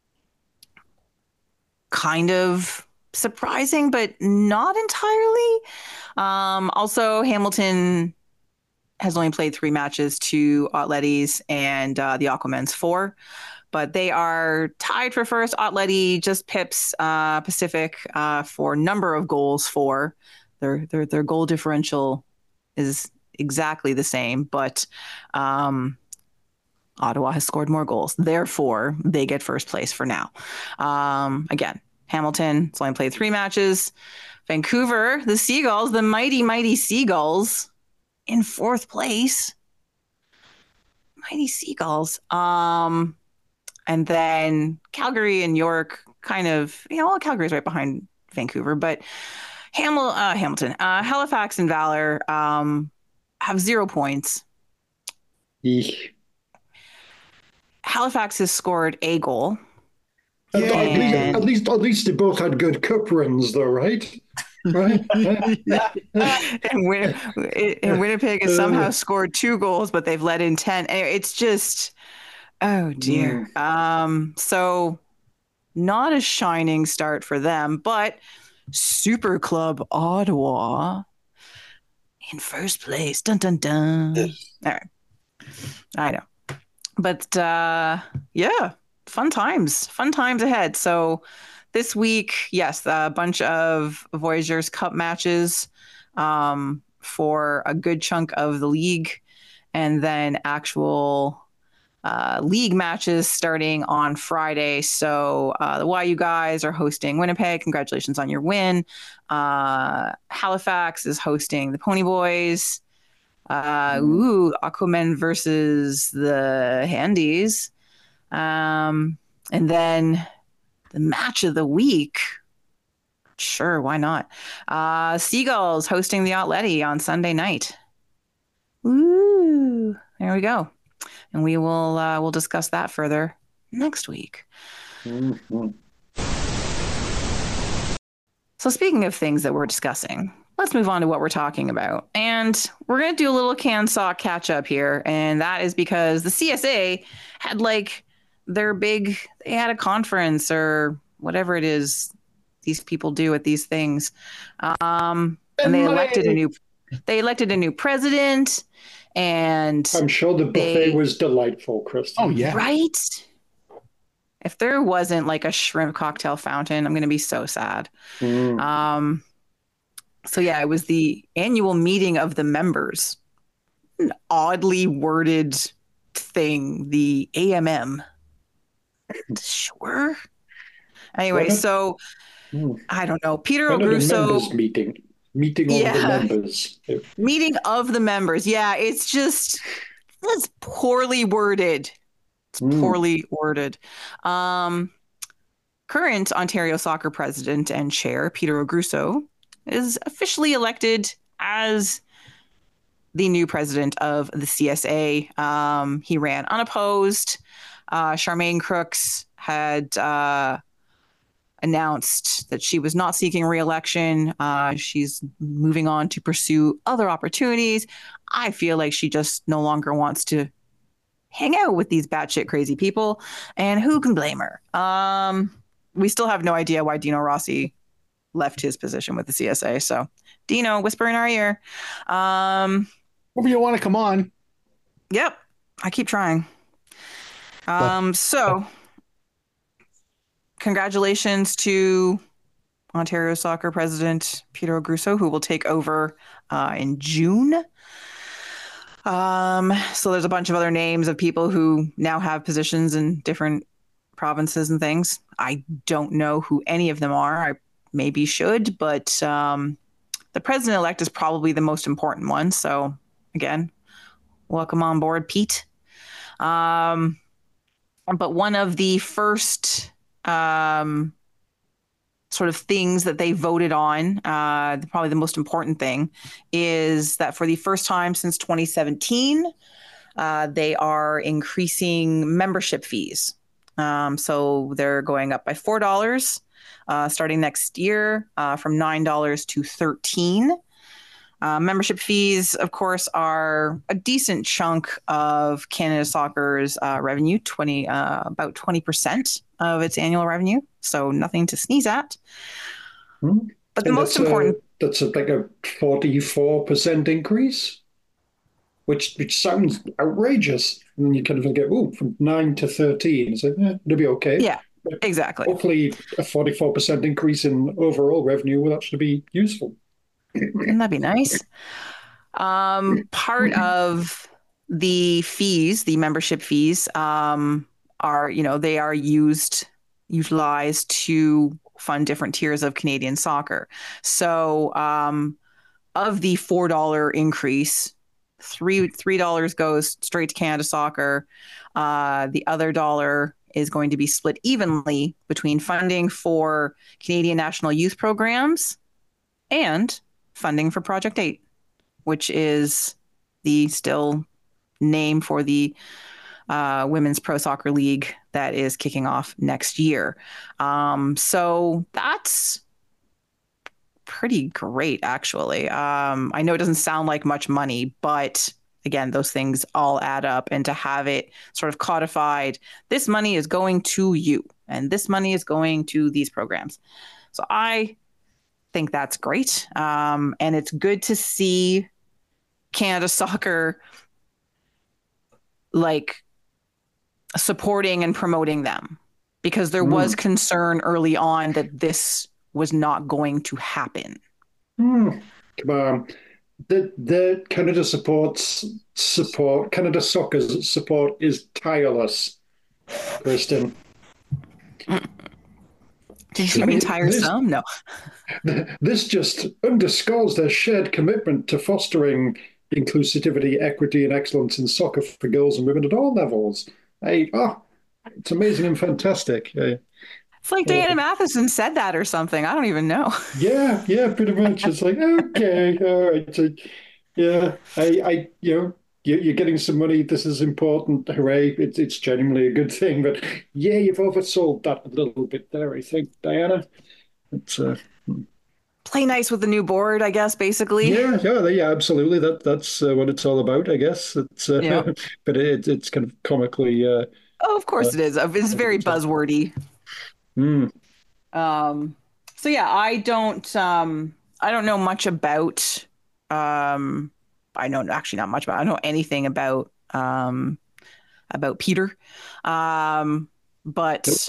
kind of surprising, but not entirely. Um, also, Hamilton has only played three matches to Atleti's and uh, the Aquamen's four, but they are tied for first. Atleti just pips uh, Pacific uh, for number of goals for. Their, their, their goal differential is exactly the same, but um, Ottawa has scored more goals. Therefore, they get first place for now. Um, again, Hamilton has only played three matches. Vancouver, the Seagulls, the mighty, mighty Seagulls, in fourth place. Mighty Seagulls. Um, and then Calgary and York, kind of, you know, well, Calgary's right behind Vancouver, but Hamil- uh, Hamilton, uh, Halifax and Valor um, have zero points. Eek. Halifax has scored a goal. At, at, least, And- at least, at least they both had good cup runs, though, right? Right. and, Win- and Winnipeg has somehow scored two goals, but they've let in ten. It's just, oh dear. Um, so not a shining start for them, but Super Club Ottawa in first place. Dun dun dun. All right, I know, but uh, yeah, fun times, fun times ahead. So. This week, yes, a bunch of Voyageurs Cup matches um, for a good chunk of the league, and then actual uh, league matches starting on Friday. So uh, the Y U guys are hosting Winnipeg. Congratulations on your win. Uh, Halifax is hosting the Pony Boys. Uh, ooh, Aquaman versus the Handies. Um, and then the match of the week. Sure, why not? Uh, Seagulls hosting the Atleti on Sunday night. Ooh, there we go. And we will uh, we'll discuss that further next week. Mm-hmm. So speaking of things that we're discussing, let's move on to what we're talking about. And we're going to do a little CanSoc catch up here. And that is because the C S A had like their big, they had a conference or whatever it is these people do at these things. Um, and they elected a new, they elected a new president. And I'm sure the buffet they, was delightful, Kristen. Oh, yeah. Right? If there wasn't like a shrimp cocktail fountain, I'm going to be so sad. Mm. Um, so yeah, it was the annual meeting of the members. An oddly worded thing, the A M M. Sure. Anyway, What a- so Mm. I don't know. Peter Why not a O'Grusso. members meeting. Meeting of Yeah. the members. Meeting of the members. Yeah, it's just it's poorly worded. It's Mm. poorly worded. Um, current Ontario Soccer president and chair, Peter O'Grusso, is officially elected as the new president of the C S A. Um, he ran unopposed. Uh, Charmaine Crooks had uh, announced that she was not seeking re-election. Uh, she's moving on to pursue other opportunities. I feel like she just no longer wants to hang out with these batshit crazy people, and who can blame her? Um, we still have no idea why Dino Rossi left his position with the C S A. So, Dino, whisper in our ear. Um, Whenever you want to come on. Yep, I keep trying. Um, so, congratulations to Ontario Soccer President Peter O'Grusso, who will take over uh, in June. Um, so there's a bunch of other names of people who now have positions in different provinces and things. I don't know who any of them are. I maybe should, but um, the president-elect is probably the most important one. So again, welcome on board, Pete. Um, but one of the first um, sort of things that they voted on, uh, probably the most important thing, is that for the first time since twenty seventeen, uh, they are increasing membership fees. Um, so they're going up by four dollars uh, starting next year, uh, from nine dollars to thirteen dollars. Uh, membership fees, of course, are a decent chunk of Canada Soccer's uh, revenue, twenty uh, about twenty percent of its annual revenue. So nothing to sneeze at. Mm. But the And most that's important, a, that's a, like a forty-four percent increase, which which sounds outrageous. And you kind of get, oh, from nine to thirteen. So eh, it'll be okay. yeah, exactly. Hopefully a forty-four percent increase in overall revenue will actually be useful. Wouldn't that be nice? Um, part of the fees, the membership fees, um, are, you know, they are used, utilized to fund different tiers of Canadian soccer. So um, of the four dollars increase, three, three dollars goes straight to Canada Soccer. Uh, the other dollar is going to be split evenly between funding for Canadian National Youth Programs and funding for Project eight, which is the still name for the uh, Women's Pro Soccer League that is kicking off next year. Um, so that's pretty great, actually. Um, I know it doesn't sound like much money, but again, those things all add up. And to have it sort of codified, this money is going to you, and this money is going to these programs. So I think that's great. Um, and it's good to see Canada Soccer like supporting and promoting them, because there mm. was concern early on that this was not going to happen. Mm. Come on. the the Canada supports support Canada Soccer's support is tireless, Kristen. Did you I mean mean, this tiresome? No. this just underscores their shared commitment to fostering inclusivity, equity, and excellence in soccer for girls and women at all levels. I, oh, it's amazing and fantastic. Uh, It's like uh, Diana Matheson said that or something. I don't even know. yeah, yeah, pretty much. It's like, okay, all right. So, yeah, I, I, you know, you- you're getting some money. This is important. Hooray! It's it's genuinely a good thing. But yeah, you've oversold that a little bit there, I think, Diana. It's uh, Play nice with the new board, I guess, basically. yeah, yeah, yeah, absolutely. That that's uh, what it's all about, I guess. It's Yeah. uh, but it, it's kind of comically uh, Oh, of uh, course it is. It's very buzzwordy. mm, Um, so yeah, I don't um I don't know much about um I know actually not much about I don't know anything about um about Peter. Um, but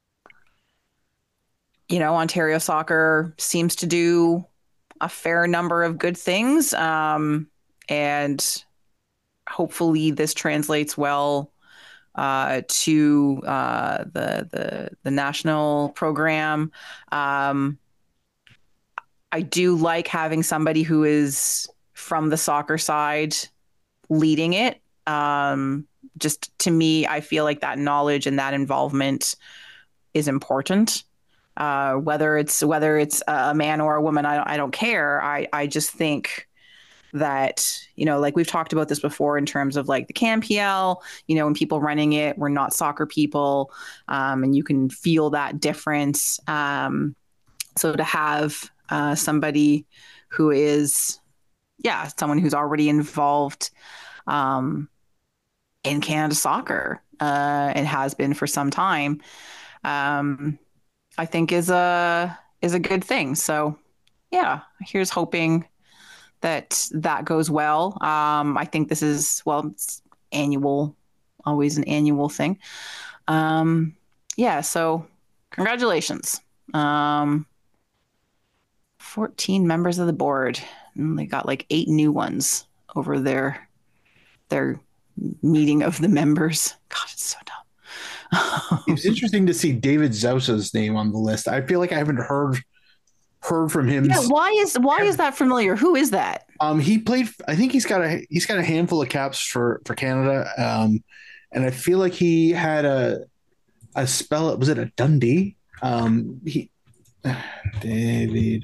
you know, Ontario Soccer seems to do a fair number of good things. Um, and hopefully this translates well uh, to uh, the the the national program. Um, I do like having somebody who is from the soccer side leading it. Um, just to me, I feel like that knowledge and that involvement is important. Uh, whether it's whether it's a man or a woman, I don't I don't care. I I just think that, you know, like we've talked about this before in terms of like the C A M P L, you know, when people running it, we're not soccer people, um, and you can feel that difference. Um, so to have uh, somebody who is, yeah, someone who's already involved um, in Canada soccer uh, and has been for some time, um, I think is a is a good thing. So yeah, here's hoping that that goes well. Um, I think this is, well, it's annual, always an annual thing. Um, yeah, so congratulations. Um, fourteen members of the board. And they got like eight new ones over their their meeting of the members. God, it's so It was dumb. interesting to see David Zausa's name on the list. I feel like I haven't heard heard from him. Yeah, why is why is that familiar? Who is that? Um, he played. I think he's got a he's got a handful of caps for for Canada. Um, and I feel like he had a a spell. Was it a Dundee? Um, he David.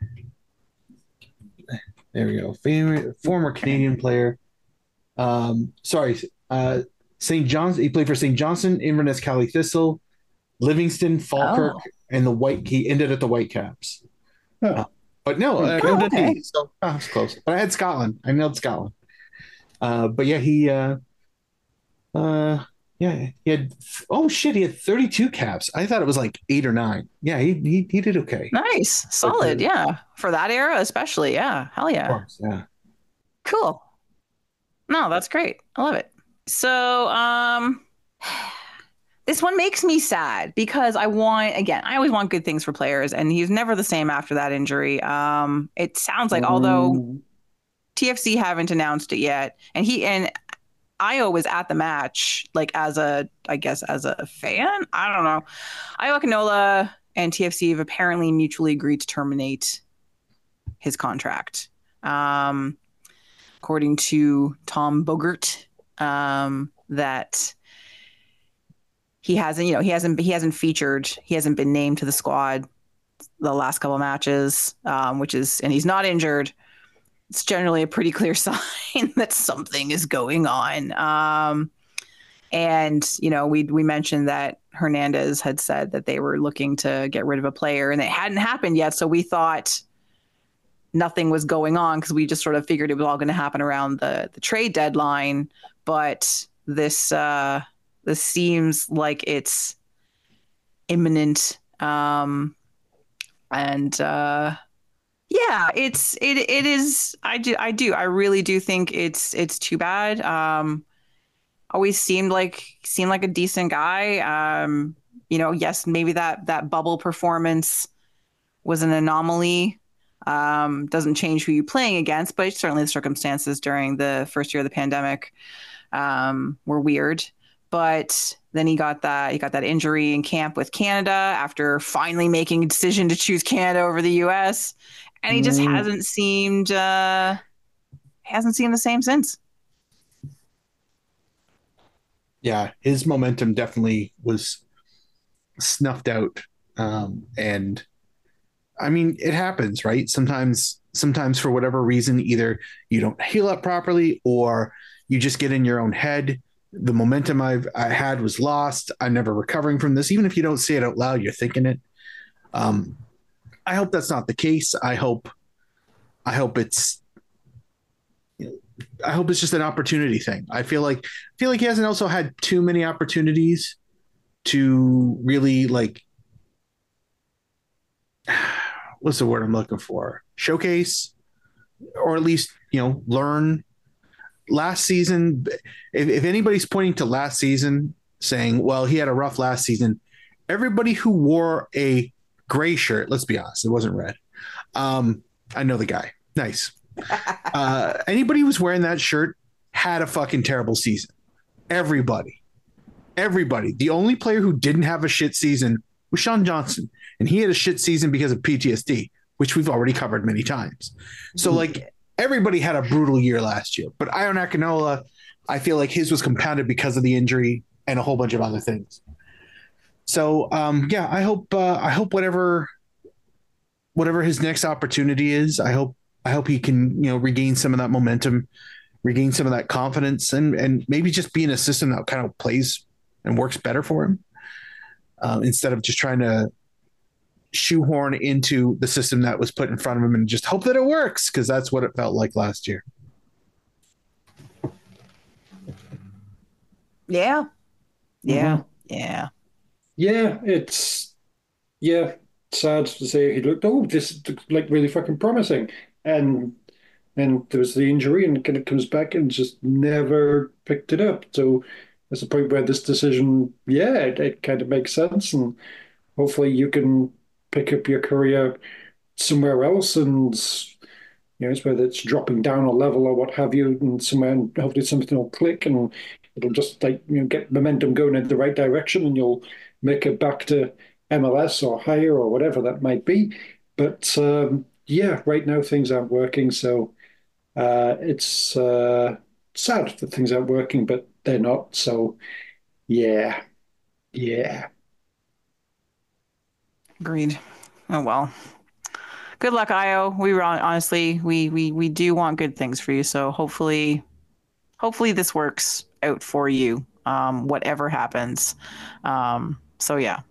There we go. Favorite, former Canadian player. Um, sorry, uh, Saint John's. He played for Saint Johnson, Inverness, Cali Thistle, Livingston, Falkirk, Oh, and the White. He ended at the Whitecaps. Uh, huh. but no, uh, no oh, okay. Dundee. So oh, it's close. But I had Scotland. I nailed Scotland. Uh, but yeah, he. Uh, uh, yeah, he had. Oh shit, he had thirty-two caps. I thought it was like eight or nine. Yeah, he he, he did okay. Nice, But, uh, solid. Yeah, for that era, especially. Yeah, hell of yeah, course, yeah. cool. No, that's great. I love it. So, um, this one makes me sad because I want, again, I always want good things for players, and he's never the same after that injury. Um, it sounds like, although Um, T F C haven't announced it yet, and he and Io was at the match, like as a, I guess, as a fan. I don't know. Io Canola and T F C have apparently mutually agreed to terminate his contract. Um, according to Tom Bogert, um, that he hasn't, you know, he hasn't, he hasn't featured, he hasn't been named to the squad the last couple of matches, um, which is, and he's not injured. It's generally a pretty clear sign that something is going on. Um, and you know, we we mentioned that Hernandez had said that they were looking to get rid of a player, and it hadn't happened yet. So we thought nothing was going on because we just sort of figured it was all going to happen around the the trade deadline. But this uh, this seems like it's imminent, um, and uh, yeah, it's it it is. I do I do I really do think it's it's too bad. Um, always seemed like seemed like a decent guy. Um, you know, yes, maybe that that bubble performance was an anomaly. Um, doesn't change who you're playing against, but certainly the circumstances during the first year of the pandemic um, were weird. But then he got that he got that injury in camp with Canada after finally making a decision to choose Canada over the U S, and he just Mm. hasn't seemed uh, hasn't seemed the same since. Yeah, his momentum definitely was snuffed out. Um, and I mean, it happens, right? Sometimes, sometimes for whatever reason, either you don't heal up properly or you just get in your own head. The momentum I've I had was lost. I'm never recovering from this. Even if you don't say it out loud, you're thinking it. Um, I hope that's not the case. I hope, I hope it's, I hope it's just an opportunity thing. I feel like, I feel like he hasn't also had too many opportunities to really like, what's the word I'm looking for? Showcase, or at least, you know, learn. Last season, if, if anybody's pointing to last season saying, well, he had a rough last season, everybody who wore a gray shirt, let's be honest, it wasn't red. Um, I know the guy. Nice. Uh, anybody who was wearing that shirt had a fucking terrible season. Everybody. Everybody. The only player who didn't have a shit season was Sean Johnson. And he had a shit season because of P T S D, which we've already covered many times. So, like, everybody had a brutal year last year. But Ayo Akinola, I feel like his was compounded because of the injury and a whole bunch of other things. So, um, yeah, I hope uh, I hope whatever whatever his next opportunity is, I hope I hope he can, you know, regain some of that momentum, regain some of that confidence, and and maybe just be in a system that kind of plays and works better for him, uh, instead of just trying to shoehorn into the system that was put in front of him and just hope that it works, because that's what it felt like last year. Yeah. Yeah. Mhm. Yeah. Yeah, it's yeah, sad to say he looked, oh, this looks like really fucking promising. And then there was the injury and it kind of comes back and just never picked it up. So there's a point where this decision, yeah, it, it kind of makes sense. And hopefully you can pick up your career somewhere else, and you know, it's whether it's dropping down a level or what have you, and somewhere, and hopefully something will click and it'll just like, you know, get momentum going in the right direction, and you'll make it back to M L S or higher or whatever that might be. But um, yeah, right now things aren't working, so uh, it's uh, sad that things aren't working, but they're not. So yeah, yeah. Agreed. Oh well. Good luck, Io. We were honestly, we we we do want good things for you. So hopefully, hopefully this works out for you. Um, whatever happens. Um, so yeah.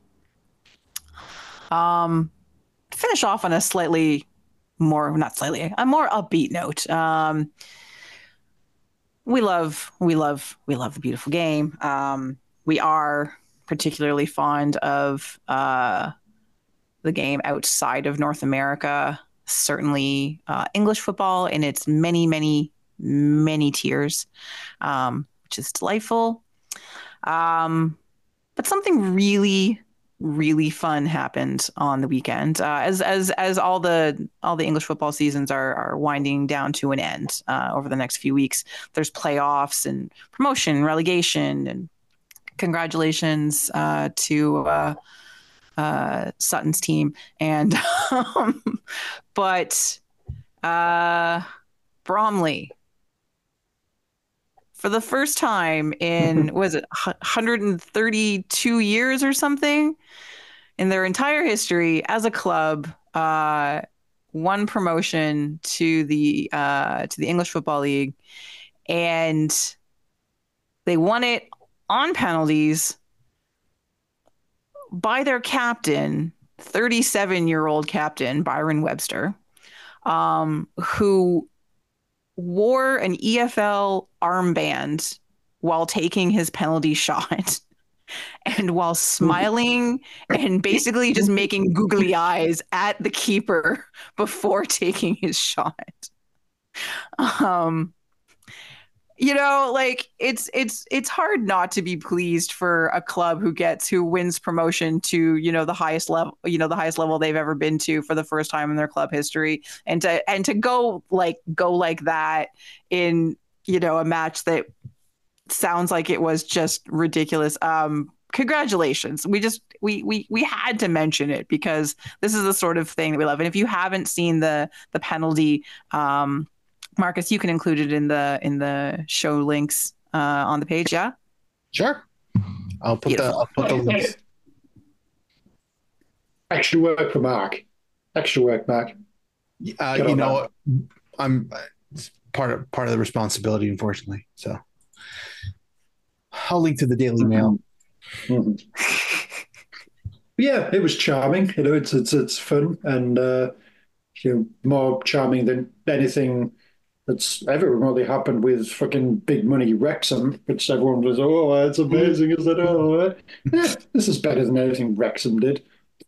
Um, to finish off on a slightly more, not slightly, a more upbeat note. Um, we love, we love, we love the beautiful game. Um, we are particularly fond of uh, the game outside of North America. Certainly, uh, English football in its many, many, many tiers, um, which is delightful. Um, but something really, really fun happened on the weekend, uh, as as as all the all the English football seasons are are winding down to an end uh, over the next few weeks. There's playoffs and promotion, relegation, and congratulations uh, to uh, uh, Sutton's team. And um, but uh, Bromley, for the first time in, was it one hundred thirty-two years or something in their entire history as a club, uh, won promotion to the uh, to the English Football League, and they won it on penalties by their captain, thirty-seven-year-old captain Byron Webster, um, who wore an E F L armband while taking his penalty shot and while smiling and basically just making googly eyes at the keeper before taking his shot. Um, you know, like it's it's it's hard not to be pleased for a club who gets who wins promotion to, you know, the highest level, you know, the highest level they've ever been to for the first time in their club history, and to and to go like go like that in, you know, a match that sounds like it was just ridiculous. Um, congratulations. We just we we we had to mention it because this is the sort of thing that we love. And if you haven't seen the the penalty, um, Marcus, you can include it in the in the show links uh, on the page. Yeah, Sure. I'll put the Beautiful. I'll put the links. Extra work for Mark. Extra work, Mark. Uh, Get you on know, I'm it's part of part of the responsibility, unfortunately. So I'll link to the Daily Mail. Mhm. Yeah, it was charming. You know, it's it's it's fun and uh, you know, more charming than anything that's ever remotely happened with fucking big money Wrexham, which everyone was, oh, it's amazing, is it? Oh, yeah, this is better than anything Wrexham did.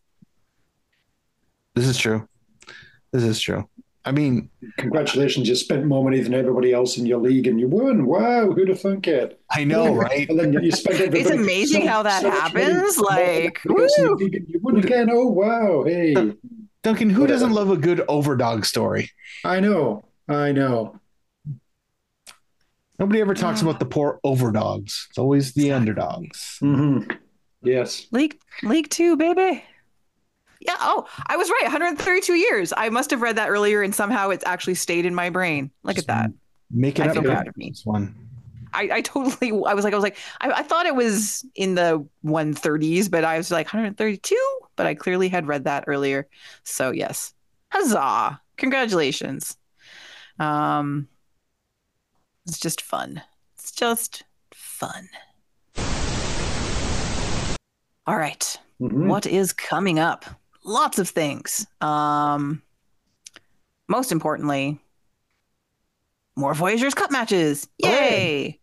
This is true. This is true. I mean, Congratulations, you spent more money than everybody else in your league and you won. Wow, who'd have thunk it? I know, right? And then you spent everybody. It's amazing so- how that so much money happens, more than like, everybody else in your woo! league and you won again. Oh, wow. Hey, Duncan, who Whatever. doesn't love a good overdog story? I know. I know. Nobody ever talks about the poor overdogs. It's always the underdogs. hmm Yes. League League Two, baby. Yeah. Oh, I was right. one hundred thirty-two years. I must have read that earlier, and somehow it's actually stayed in my brain. Look at that. Make it I up. feel proud of me. This one. I, I totally. I was like, I was like, I, I thought it was in the one thirties, but I was like one hundred thirty-two. But I clearly had read that earlier. So yes, huzzah! Congratulations. Um, it's just fun. It's just fun. All right. Mhm. What is coming up? Lots of things. Um, most importantly, more Voyagers Cup matches. Yay!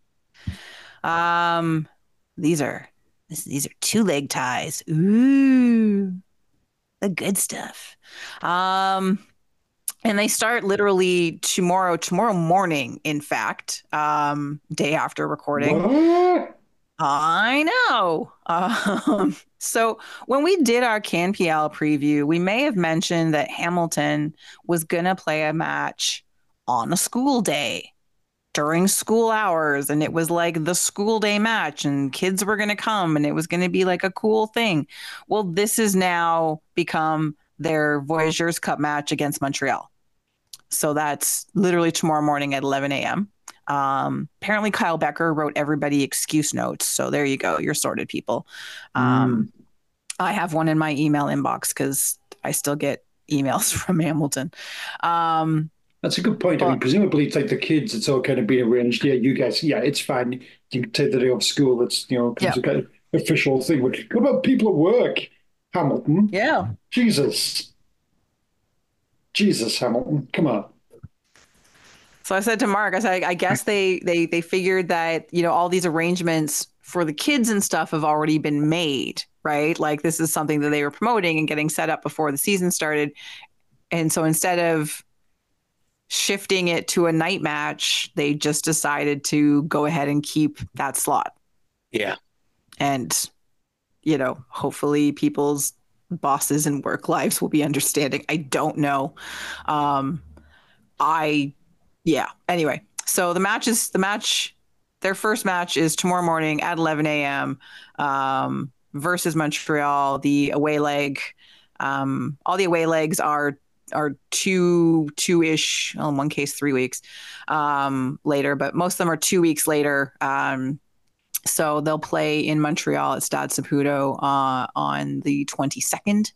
Um, these are this, these are two leg ties. Ooh, the good stuff. Um, and they start literally tomorrow. Tomorrow morning, in fact, um, day after recording. What? I know. Um, so when we did our CanPL preview, we may have mentioned that Hamilton was going to play a match on a school day during school hours. And it was like the school day match and kids were going to come and it was going to be like a cool thing. Well, this has now become their Voyagers Cup match against Montreal. So that's literally tomorrow morning at eleven a.m. Um, apparently Kyle Becker wrote everybody excuse notes. So there you go. You're sorted, people. Um, Mm. I have one in my email inbox because I still get emails from Hamilton. Um, That's a good point. I mean, Well- presumably, it's like the kids, it's all kind of been arranged. Yeah, you guys, yeah, it's fine. You can take the day off school. It's, you know, Yeah. it's a kind of official thing. But what about people at work? Hamilton? yeah. Jesus. Jesus, Hamilton. Come on. So I said to Mark, I said, I guess they they they figured that, you know, all these arrangements for the kids and stuff have already been made, right? Like this is something that they were promoting and getting set up before the season started. And so instead of shifting it to a night match, they just decided to go ahead and keep that slot. Yeah. And, you know, hopefully people's bosses and work lives will be understanding. I don't know. Um, I, yeah. Anyway, so the match is the match. Their first match is tomorrow morning at eleven a.m. Um, versus Montreal. The away leg. Um, all the away legs are are two two ish. Well, in one case, three weeks um, later, but most of them are two weeks later. Um, so they'll play in Montreal at Stade Saputo uh, on the twenty-second.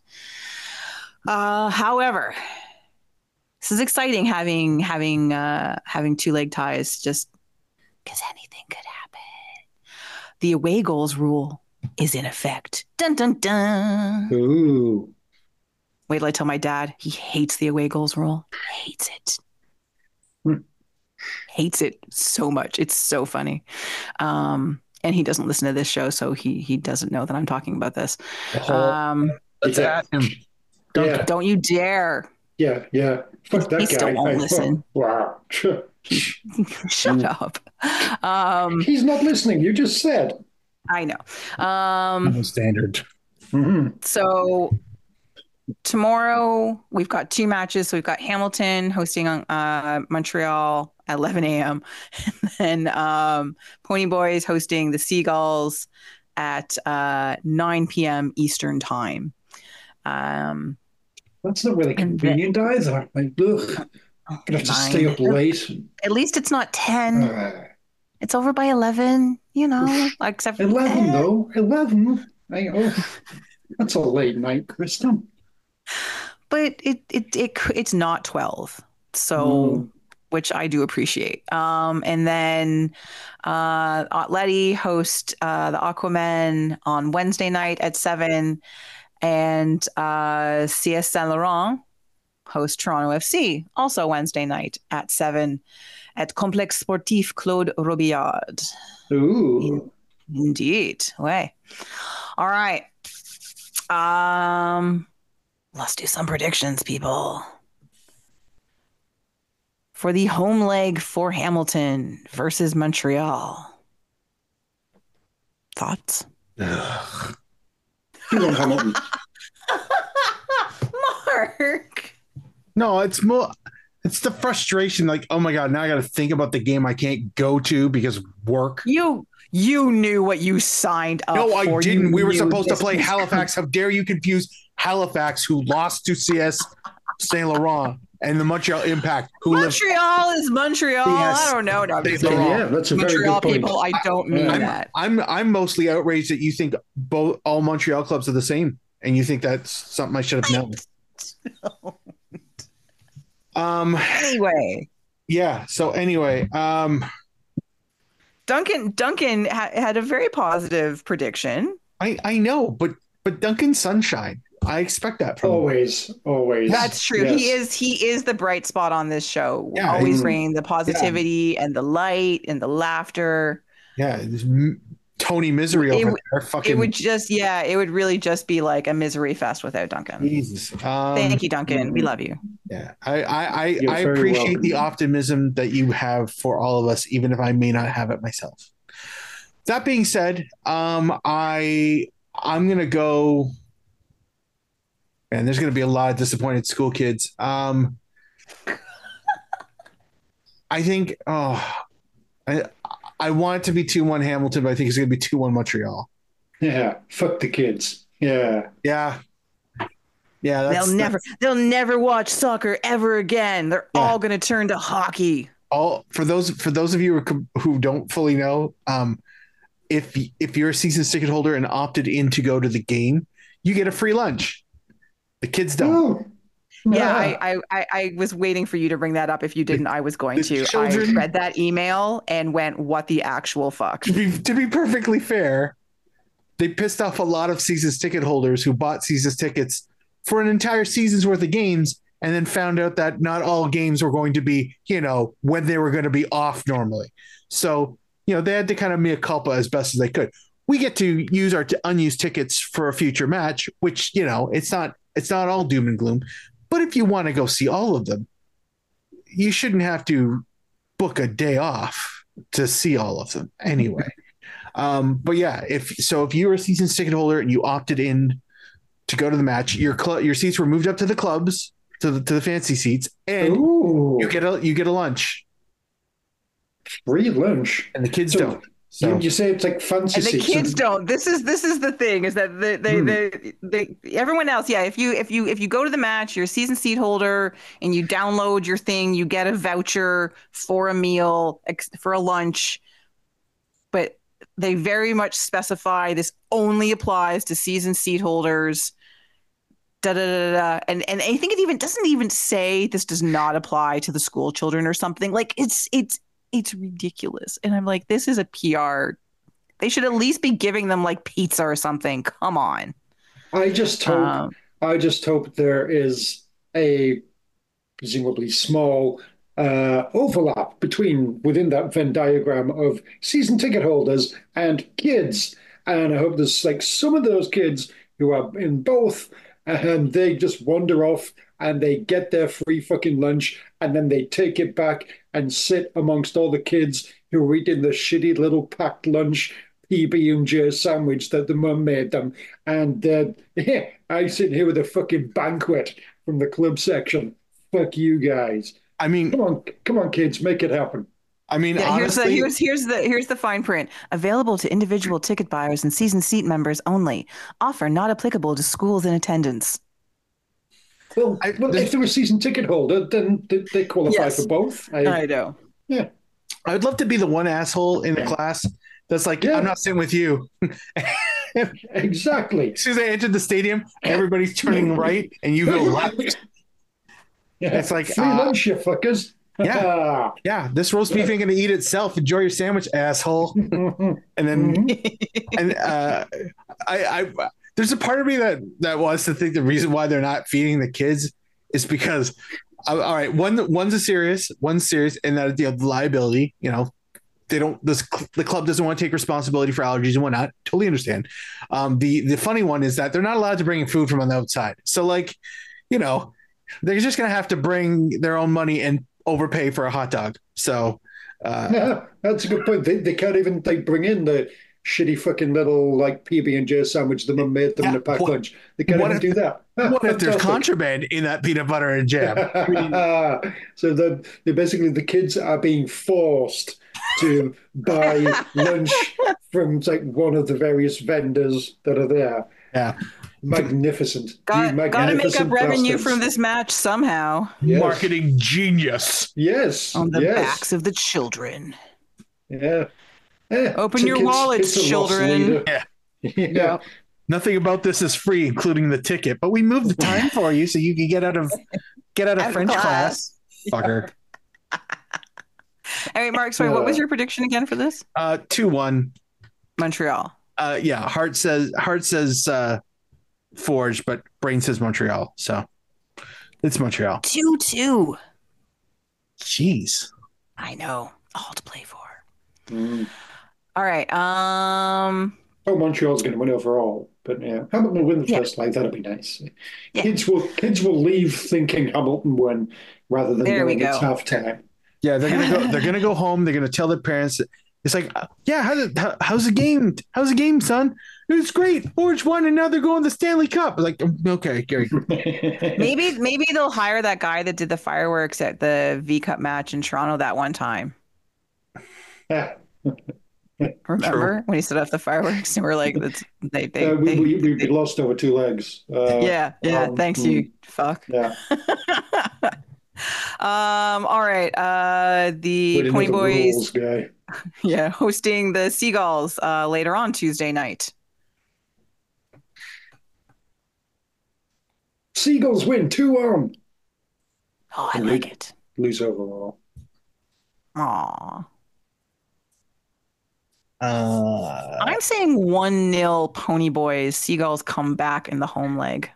Uh, however, this is exciting having having uh, having two leg ties, just because anything could happen. The away goals rule is in effect. Dun dun dun. Ooh. Wait till I tell my dad. He hates the away goals rule. Hates it. Hmm. Hates it so much. It's so funny. Um, and he doesn't listen to this show, so he he doesn't know that I'm talking about this. Um, Let's Yeah. at him. Yeah, don't you dare. yeah, yeah. Fuck that He guy. still won't I- listen. Wow. Shut up. Um, He's not listening. You just said. I know. Um, No standard. Mhm. so tomorrow we've got two matches. So we've got Hamilton hosting uh, Montreal at eleven a.m. and then um, Pony Boys hosting the Seagulls at uh, nine p.m. Eastern time. Um, That's not really and then convenient either. Like, ugh, gonna have to stay nine. up late. At least it's not ten. Uh, It's over by eleven, you know, except for Eleven eh, though. Eleven. I, oh, that's a late night, Krista. but it, it it c- it's not twelve. So Mm. which I do appreciate. Um, and then uh, Letty host uh, the Aquaman on Wednesday night at seven, and uh, C S Saint Laurent host Toronto F C also Wednesday night at seven at Complexe Sportif Claude Robillard. In- Ooh. indeed. Way. All right. Um, let's do some predictions, people. For the home leg for Hamilton versus Montreal. Thoughts? Ugh. You want Hamilton? Mark. No, it's more. It's the frustration. Like, oh my god, now I got to think about the game I can't go to because of work. You you knew what you signed up No, I for. You didn't. We were knew supposed to this play was- Halifax. How dare you confuse Halifax, who lost to C S Saint Laurent, and the Montreal Impact, who live. Montreal is Montreal. Yes. I don't know. No, I'm just Saint kidding. Laurent. Yeah, that's a very Montreal good point. people, I don't mean I'm- that. I'm I'm mostly outraged that you think both all Montreal clubs are the same, and you think that's something I should have known. Um. Anyway, Yeah. So anyway, um, Duncan Duncan ha- had a very positive prediction. I I know, but but Duncan Sunshine, I expect that from him. Always, always. That's true. Yes. He is he is the bright spot on this show. Yeah, Always he's- reign the positivity and the light and the laughter. Yeah, this m- Tony Misery It over w- there. Fucking It would just yeah, it would really just be like a misery fest without Duncan. Jesus. Um, Thank you, Duncan. We love you. Yeah, I I I, You're I very appreciate welcome. the optimism that you have for all of us, even if I may not have it myself. That being said, um, I I'm gonna go, and there's gonna be a lot of disappointed school kids. Um, I think oh, I I want it to be two one Hamilton, but I think it's gonna be two one Montreal. Yeah, fuck the kids. Yeah. Yeah, yeah. That's, they'll never that's they'll never watch soccer ever again. They're Yeah. all going to turn to hockey. all for those for those of you who, who don't fully know. Um, if if you're a season ticket holder and opted in to go to the game, you get a free lunch. The kids don't. Oh. Yeah, Ah. I, I, I, I was waiting for you to bring that up. If you didn't, I was going the to. children- I read that email and went, "What the actual fuck?" To be to be perfectly fair, they pissed off a lot of seasons ticket holders who bought seasons tickets for an entire season's worth of games, and then found out that not all games were going to be, you know, when they were going to be off normally. So, you know, they had to kind of mea culpa as best as they could. We get to use our t- unused tickets for a future match, which, you know, it's not it's not all doom and gloom. But if you want to go see all of them, you shouldn't have to book a day off to see all of them anyway. Um, but yeah, if so, if you were a season ticket holder and you opted in to go to the match, your club, your seats were moved up to the clubs, to the to the fancy seats, and Ooh, you get a you get a lunch, free lunch. and the kids So, don't. So You, you say it's like fancy And the seats. kids and- don't. This is this is the thing is that they they, Hmm. they, they everyone else, yeah. If you if you if you go to the match, you're a season seat holder, and you download your thing, you get a voucher for a meal ex- for a lunch. But they very much specify this only applies to season seat holders. Da, da, da, da, da. And and I think it even doesn't even say this does not apply to the school children or something. Like it's it's it's ridiculous. And I'm like, this is a P R. They should at least be giving them like pizza or something. Come on. I just hope. Um, I just hope there is a presumably small uh, overlap between within that Venn diagram of season ticket holders and kids. And I hope there's like some of those kids who are in both, and they just wander off and they get their free fucking lunch, and then they take it back and sit amongst all the kids who are eating the shitty little packed lunch P B and J sandwich that the mum made them. And uh, yeah, I sit here with a fucking banquet from the club section. Fuck you guys. I mean, Come on, come on, kids, make it happen. I mean, Yeah, here's the honestly, here's here's the here's the fine print. Available to individual ticket buyers and season seat members only. Offer not applicable to schools in attendance. Well, I- well, if they're a season ticket holder, then they, they qualify Yes. for both. I, know. yeah. I would love to be the one asshole in the class that's like, Yeah. I'm not sitting with you. Exactly. As soon as I entered the stadium, everybody's turning right, and you go left. Yeah. It's like, free uh, lunch, you fuckers. Yeah. Yeah, this roast beef ain't gonna eat itself. Enjoy your sandwich, asshole. And then, Mhm. and uh, I, I, there's a part of me that that wants to think the reason why they're not feeding the kids is because, uh, all right, one one's a serious, one's serious, and that the liability. You know, they don't. This the club doesn't want to take responsibility for allergies and whatnot. Totally understand. Um, the the funny one is that they're not allowed to bring in food from on the outside. So like, you know, they're just gonna have to bring their own money and overpay for a hot dog. So uh, Yeah, that's a good point. They, they can't even they bring in the shitty fucking little like P B and J sandwich the mum made them in Yeah, a packed what- lunch. They can't what even if- do that. what if there's Fantastic. contraband in that peanut butter and jam? I mean, So the, the basically the kids are being forced to buy lunch from like one of the various vendors that are there. yeah. Magnificent. You Got, gotta make up magnificent revenue bastards. from this match somehow Yes. Marketing genius. Yes. on the yes. backs of the children. Yeah. Eh, Open your tickets- wallets, it's a loss children. leader. Yeah. Yeah. Nothing about this is free, including the ticket, but we moved the time for you so you can get out of get out of Out of French class. class. Fucker. All right, Mark, sorry, what was your prediction again for this? Uh two one. Montreal. Uh yeah, Heart says Heart says uh Forge, but Brain says Montreal. So it's Montreal. two two. Jeez. I know. All to play for. Mm. All right. Um Oh, Montreal's going to win overall, but yeah, Hamilton will win the Yeah. first leg. That'll be nice. Yeah. Kids will kids will leave thinking Hamilton won rather than There we knowing it's go. halftime. Yeah, they're gonna go. They're gonna go home. They're gonna tell their parents. It's like, yeah, how's it, how, how's the game? How's the game, son? It's great. Forge won, and now they're going to the Stanley Cup. Like, okay, Gary. maybe maybe they'll hire that guy that did the fireworks at the V Cup match in Toronto that one time. Yeah. Remember when he set off the fireworks and we're like, that's they they, Uh, we, they, we, we, they- we lost over two legs. Uh, yeah yeah. um, thanks you. Fuck. Yeah. Um. All right. Uh. The Wait, Pony another Boys. rules guy. Yeah, hosting the Seagulls uh, later on Tuesday night. Seagulls win two one. Oh, I like it. Lose overall. Aw. Uh, I'm saying one nil Pony Boys. Seagulls come back in the home leg.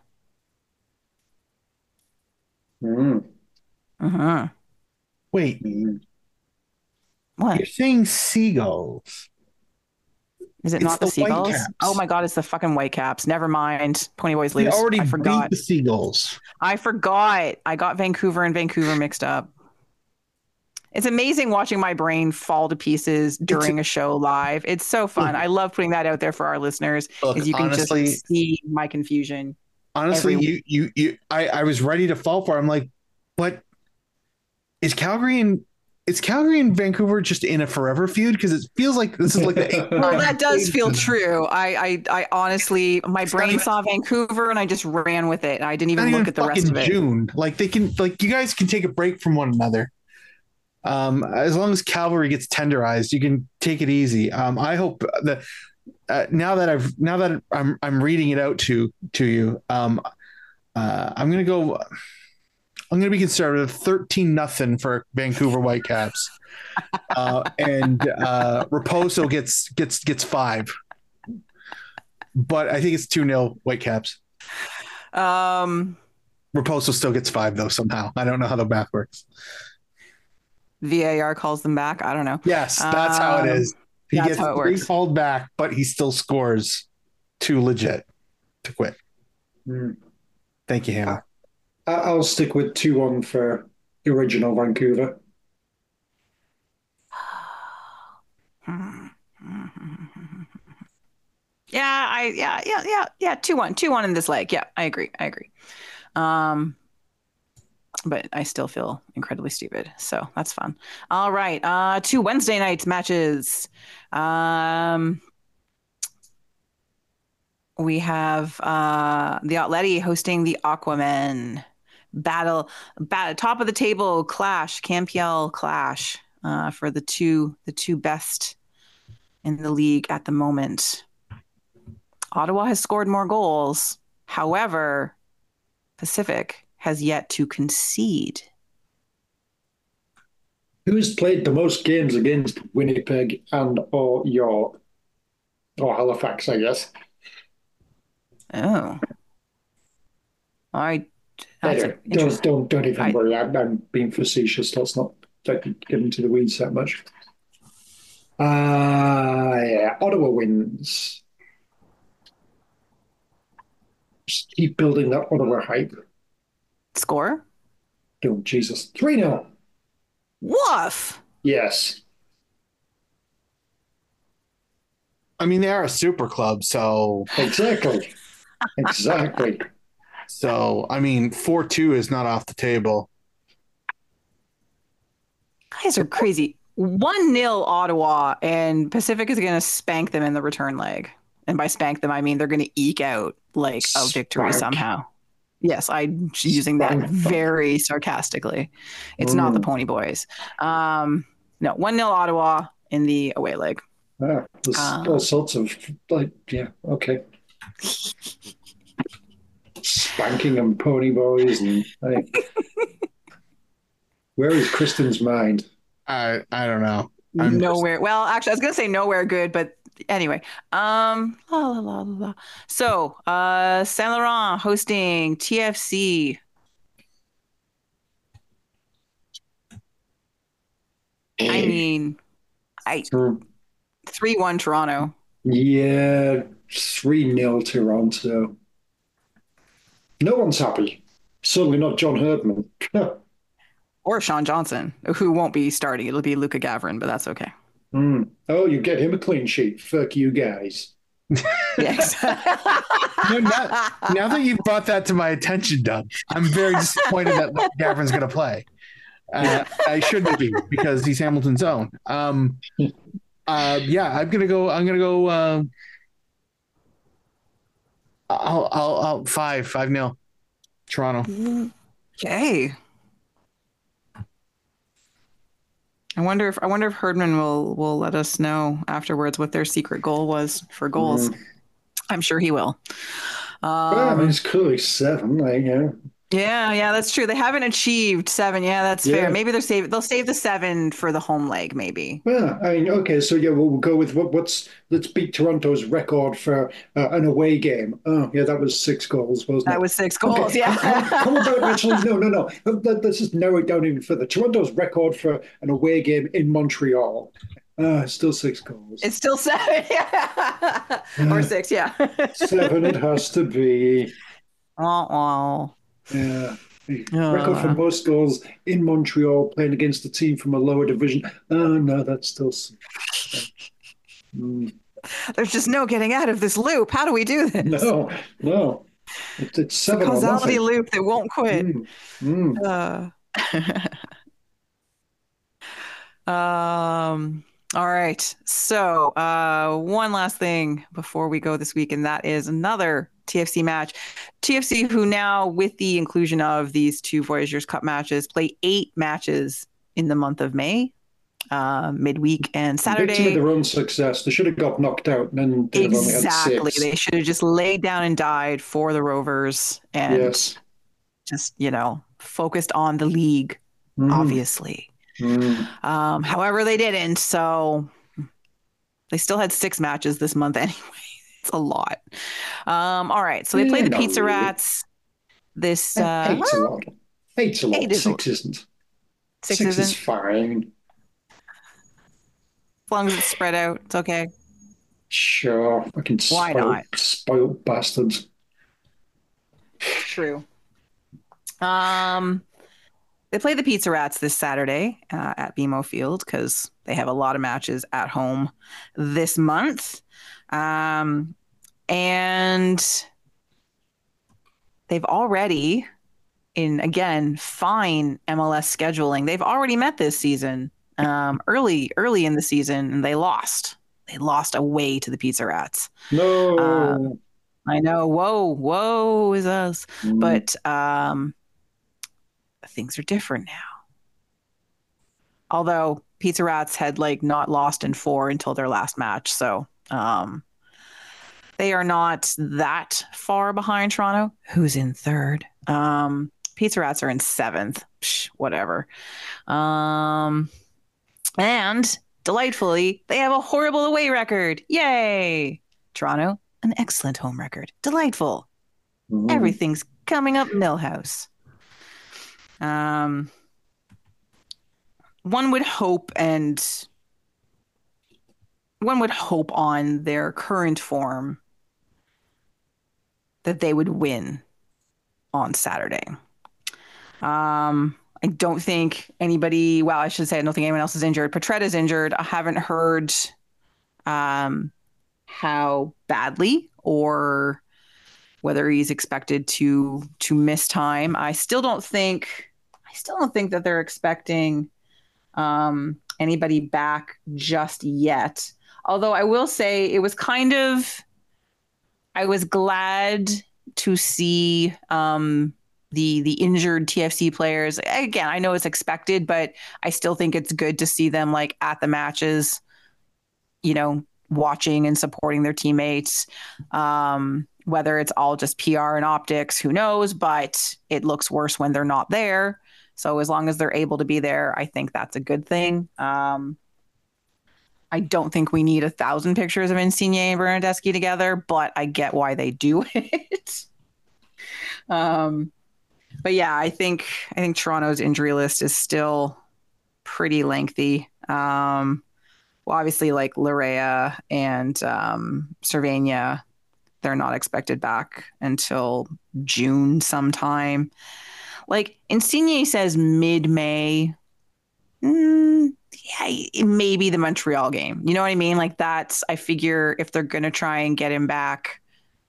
Mm. Mm-hmm. wait, Mm. What? you're saying Seagulls? Is it It's not the, the Seagulls? Whitecaps. Oh my God, it's the fucking Whitecaps. Never mind. Pony Boys They lose. already I forgot. beat the Seagulls. I forgot. I got Vancouver and Vancouver mixed up. It's amazing watching my brain fall to pieces during a show live. It's so fun. I love putting that out there for our listeners Look, because you can honestly- just see my confusion. Honestly, Every you, you, you, I, I was ready to fall for it. I'm like, but is Calgary and is Calgary and Vancouver just in a forever feud? Because it feels like this is like the Well, that does feel true. I, I, I honestly, my brain saw Vancouver and I just ran with it. I didn't Not even even look at the rest fucking of it. June. Like they can, like you guys can take a break from one another. Um, as long as Calvary gets tenderized, you can take it easy. Um, I hope that uh, now that I've now that I'm I'm reading it out to to you, um, uh, I'm gonna go. I'm gonna be conservative. Thirteen nothing for Vancouver Whitecaps, uh, and uh, Raposo gets gets gets five. But I think it's two nil Whitecaps. Um, Raposo still gets five though somehow. I don't know how the math works. V A R calls them back. I don't know. Yes, that's how it Um, is. He that's gets how it three works. called back, but he still scores two legit to quit. Mm. Thank you, Hannah. I- I'll stick with two one for original Vancouver. Yeah, I yeah, yeah, yeah, yeah, two one. two one in this leg. Yeah, I agree. I agree. Um but I still feel incredibly stupid. So that's fun. All right. Uh two Wednesday nights matches. Um we have uh the Atleti hosting the Aquamen. Battle bat, top of the table clash, Campiel clash uh for the two the two best in the league at the moment. Ottawa has scored more goals. However, Pacific has yet to concede. Who's played the most games against Winnipeg and or York? Or Halifax, I guess. Oh, all right. That's Anyway, a, don't don't don't even I, worry. I'm, I'm being facetious. Let's not get into the weeds that much. Uh yeah, Ottawa wins. Just keep building that Ottawa hype. score. Oh Jesus, three nil. Woof. Yes. I mean, they are a super club, so Exactly. Exactly. so I mean, four two is not off the table. Guys are crazy. one nil Ottawa, and Pacific is going to spank them in the return leg. And by spank them, I mean they're going to eke out like a victory Spank. somehow. Yes, I'm using that Spank. very sarcastically. It's not the Mm. Pony Boys. Um, no, one nil Ottawa in the away leg. Yeah, there's Uh, all sorts of like, yeah, okay. Spanking and pony boys and hey. Where is Kristen's mind? I I don't know. I'm just- nowhere. Well, actually, I was going to say nowhere good, but anyway. Um, la, la, la, la, la. So, uh, Saint Laurent hosting T F C. I mean, I three one Toronto. Yeah, three nil Toronto. No one's happy. Certainly not John Herdman. Or Sean Johnson, who won't be starting. It'll be Luca Gavrin, but that's okay. Mm. Oh, you get him a clean sheet. Fuck you guys. Yes. No, now, now that you've brought that to my attention, Doug, I'm very disappointed that Gavrin's going to play. Uh, I shouldn't be because he's Hamilton's own. Um, uh, yeah, I'm gonna go. I'm gonna go. Uh, I'll, I'll, I'll five, five nil, Toronto. Okay. I wonder if I wonder if Herdman will will let us know afterwards what their secret goal was for goals. Mm. I'm sure he will. Um, Well, I mean, it's clearly seven. Like, you know. Yeah, yeah, that's true. They haven't achieved seven. Yeah, that's Yeah. fair. Maybe they're save they'll save the seven for the home leg, maybe. Well, I mean, okay, so yeah, we'll, we'll go with what, what's let's beat Toronto's record for uh, an away game. Oh, yeah, that was six goals, wasn't it? That was six goals. Okay, Yeah. How, how about actually? No, no, no. Let, let's just narrow it down even further. Toronto's record for an away game in Montreal. Uh, still six goals. It's still seven. Yeah. Or six, yeah. Seven, it has to be. Oh, oh. Yeah. Uh. Record for most goals in Montreal playing against a team from a lower division. Oh, no, that's still. Mm. There's just no getting out of this loop. How do we do this? No, no. It's, it's seven or Causality nothing. loop that won't quit. Mm, mm. Uh, um, all right. So, uh, one last thing before we go this week, and that is another T F C match. T F C, who now, with the inclusion of these two Voyageurs Cup matches, play eight matches in the month of May, uh, midweek and Victim of Saturday. their own success. They should have got knocked out and then they'd have only had Exactly. six. They should have just laid down and died for the Rovers and Yes. just, you know, focused on the league, Mhm. obviously. Mm. Um, however, they didn't. So they still had six matches this month anyway. It's a lot. Um, all right. So they play Yeah, the not Pizza really. Rats. This uh, Eight's a lot. Eight's a lot. Eight is a Six lot. isn't. six, Six is isn't. fine. As long as it's spread out, it's okay. Sure. Fucking Why spoiled, not? spoiled bastards. True. Um, they play the Pizza Rats this Saturday uh, at B M O Field because they have a lot of matches at home this month. Um, and they've already, in again, fine M L S scheduling, they've already met this season um, early, early in the season, and they lost. They lost away to the Pizza Rats. No. Uh, I know. Whoa, whoa is us. Mm. But um, things are different now. Although Pizza Rats had like not lost in four until their last match, so um, they are not that far behind Toronto, who's in third. Um, Pizza Rats are in seventh. Psh, whatever. Um, and delightfully, they have a horrible away record. Yay! Toronto, an excellent home record. Delightful. Mm. Everything's coming up Millhouse. Um, one would hope and one would hope on their current form that they would win on Saturday. Um, I don't think anybody, well, I should say, I don't think anyone else is injured. Petretta's injured. I haven't heard um, how badly or whether he's expected to to miss time. I still don't think I still don't think that they're expecting um, anybody back just yet. Although I will say it was kind of, I was glad to see um, the the injured T F C players. Again, I know it's expected, but I still think it's good to see them like at the matches, you know, watching and supporting their teammates. Um, whether it's all just P R and optics, who knows, but it looks worse when they're not there. So as long as they're able to be there, I think that's a good thing. Um, I don't think we need a thousand pictures of Insigne and Bernardeschi together, but I get why they do it. um, but yeah, I think I think Toronto's injury list is still pretty lengthy. Um, well, obviously, like Larea and um, Cervania, they're not expected back until June sometime. Like Insigne says mid-May. Mm, yeah, maybe the Montreal game. You know what I mean? Like that's, I figure if they're going to try and get him back,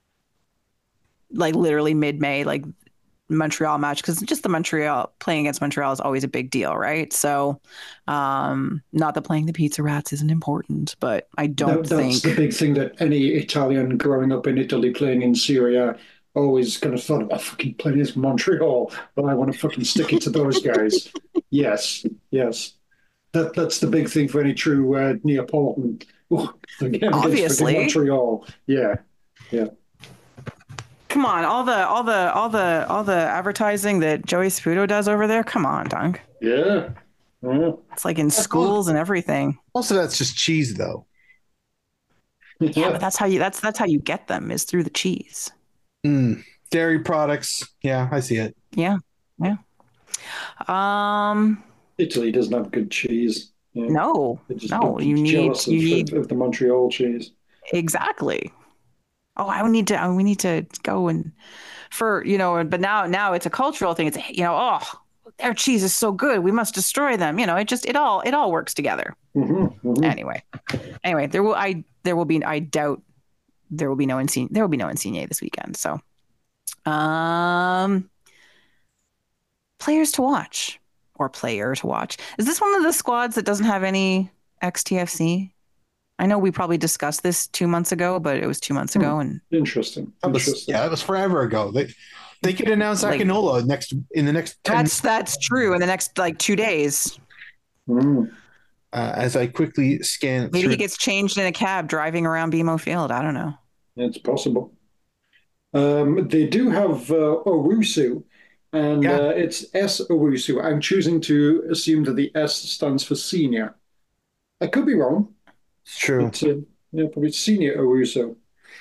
like literally mid-May, like Montreal match, because just the Montreal playing against Montreal is always a big deal, right? So, um, not that playing the Pizza Rats isn't important, but I don't That, that's think the big thing that any Italian growing up in Italy playing in Syria always kind of thought about fucking playing against Montreal, but I want to fucking stick it to those guys. Yes, yes. That that's the big thing for any true uh, Neapolitan. Oh, again, Obviously. Montreal. Yeah, yeah. Come on, all the all the all the all the advertising that Joey Saputo does over there. Come on, Dunk. Yeah. Yeah. It's like in schools and everything. Also, that's just cheese, though. Yeah, but that's how you that's that's how you get them is through the cheese. Mm. Dairy products. Yeah, I see it. Yeah, yeah. Um, Italy doesn't have good cheese. Yeah. no, They're just no. You need jealous you of, need of, of the Montreal cheese. exactly. Oh, I would need to. We need to go and for you know. But now, now it's a cultural thing. It's you know, oh, their cheese is so good. We must destroy them. You know, it just it all it all works together. Mm-hmm, mm-hmm. Anyway, anyway, there will I there will be I doubt there will be no Insigne there will be no Insigne this weekend. So, um, players to watch or player to watch. Is this one of the squads that doesn't have any ex T F C? I know we probably discussed this two months ago, but it was two months ago, and Interesting. That was, Interesting. yeah, that was forever ago. They they could announce Like- Akinola next in the next ten. that's that's true. In the next like two days, Mm. Uh, as I quickly scan maybe through. he gets changed in a cab driving around B M O Field. I don't know. It's possible. Um, they do have uh, Owusu, and Yeah. uh, it's S Owusu. I'm choosing to assume that the S stands for senior. I could be wrong. It's true. But, uh, yeah, probably senior Owusu.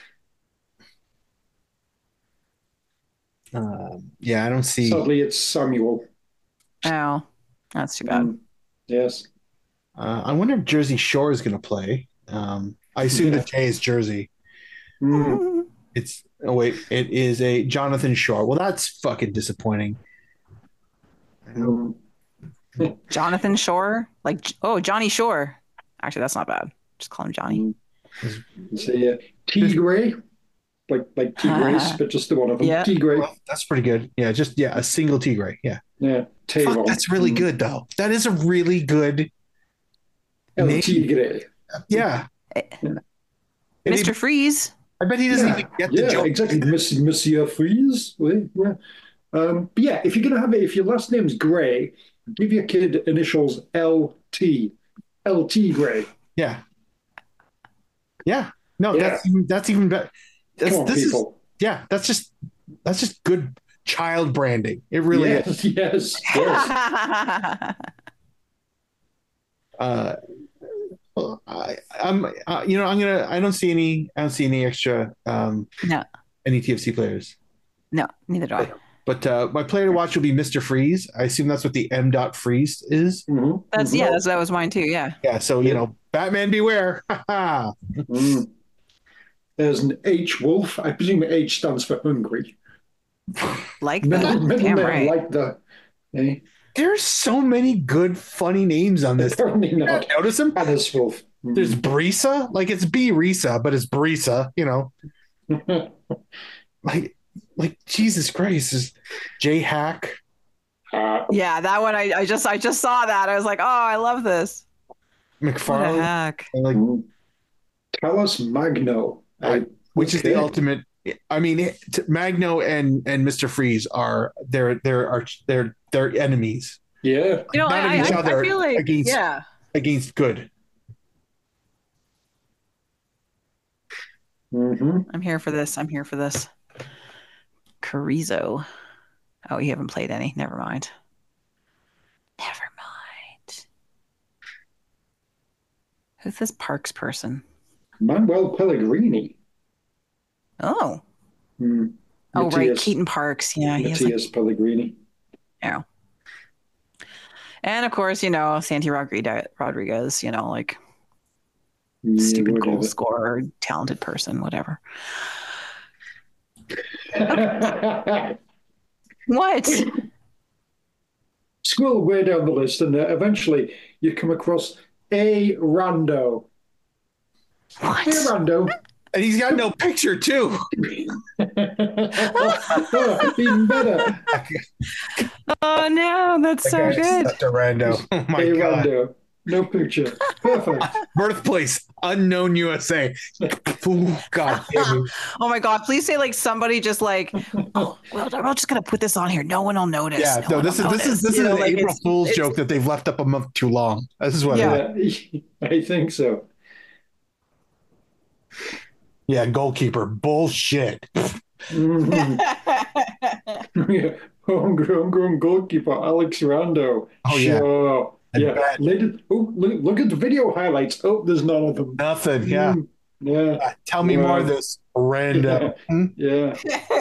Um, yeah, I don't see. Sadly, it's Samuel. Oh, that's too bad. Mm, yes. Uh, I wonder if Jersey Shore is going to play. Um, I assume Yeah. the J is Jersey. Mm. It's oh wait, it is a Jonathan Shore. Well, that's fucking disappointing. Mm. Jonathan Shore, like oh Johnny Shore. Actually, that's not bad. Just call him Johnny. Mm. Say uh, Tigray, like like Tigres, but just the one of them. Yeah. Tigray. Well, that's pretty good. Yeah, just yeah, a single Tigray. Yeah. Yeah. Tavon. Fuck, that's really Mm. good though. That is a really good El name. Tigre. Yeah. And he- Mister Freeze. I bet he doesn't Yeah, even get the yeah, joke. exactly. Miss, Monsieur Freeze. Oui, yeah. Um, but yeah, if you're gonna have it, if your last name's Gray, give your kid initials L T. L T Gray. Yeah. Yeah. No, Yeah. that's even that's even better. That's, Come on, this is people. yeah, that's just that's just good child branding. It really is. yes, yes, yes. Uh I, I'm, uh, you know, I'm gonna. I don't see any. I don't see any extra. Um, No. Any T F C players. No, neither do I. But uh, my player to watch will be Mister Freeze. I assume that's what the M. Dot Freeze is. Mhm, That's mhm. yeah, that's, that was mine too. Yeah. Yeah. So you know, Batman beware. Ha ha. Mm. There's an H Wolf. I presume H stands for hungry. Like Middle, that. middle Damn name right. like the. Eh? There's so many good, funny names on this. Apparently not. Notice them. Hannes Wolf. Mm. There's Brisa. Like it's B Risa, but it's Brisa. You know, like like Jesus Christ is J Hack. Uh, Yeah, that one I, I just I just saw that. I was like, oh, I love this. What the McFarlane. heck? Like mm. Talos Magno. I, which is the okay. ultimate. I mean, it- Magno and and Mister Freeze are they're they're are they're they're enemies Yeah. You know, Not I, of each I, other, I feel like against- yeah. against good. hmm I'm here for this. I'm here for this. Carrizo. Oh, you haven't played any. Never mind. Never mind. Who's this Parks person? Manuel Pellegrini. Oh. Mm. Oh, right. Matthias- Keaton Parks. Yeah, he has like, Matthias Pellegrini. yeah. And of course, you know, Santi Rodriguez, Rodriguez, you know, like Yeah, stupid goal whatever. scorer, talented person, whatever. What? Scroll way down the list, and uh, eventually you come across a rando. Hey, What? rando. And he's got no picture too. Even better. Oh no, that's so good. Such a rando. Oh my Hey, god. rando. No picture. Perfect. Birthplace unknown U S A. Ooh, god damn it. Oh my god, please say like somebody just like, oh, well, I'm just gonna put this on here. No one will notice. Yeah, no, one this is will this is notice." this You is know, an like, April it's- Fool's it's- joke that they've left up a month too long. This is what. Yeah. Yeah, I think so. Yeah, goalkeeper bullshit. Mhm. Yeah. Homegrown, homegrown goalkeeper Alex Rando. Oh, yeah. Sure. I Yeah. bet. Later- oh, look, look at the video highlights. Oh, there's none of them. Nothing. Yeah. Mm, Yeah. Uh, Tell me Wow. more of this rando. Hmm? Yeah.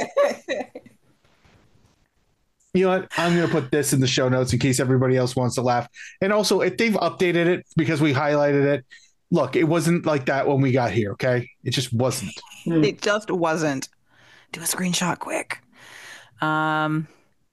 You know what? I'm going to put this in the show notes in case everybody else wants to laugh. And also, if they've updated it because we highlighted it, look, it wasn't like that when we got here. Okay, it just wasn't. Mm. It just wasn't. Do a screenshot quick. Um,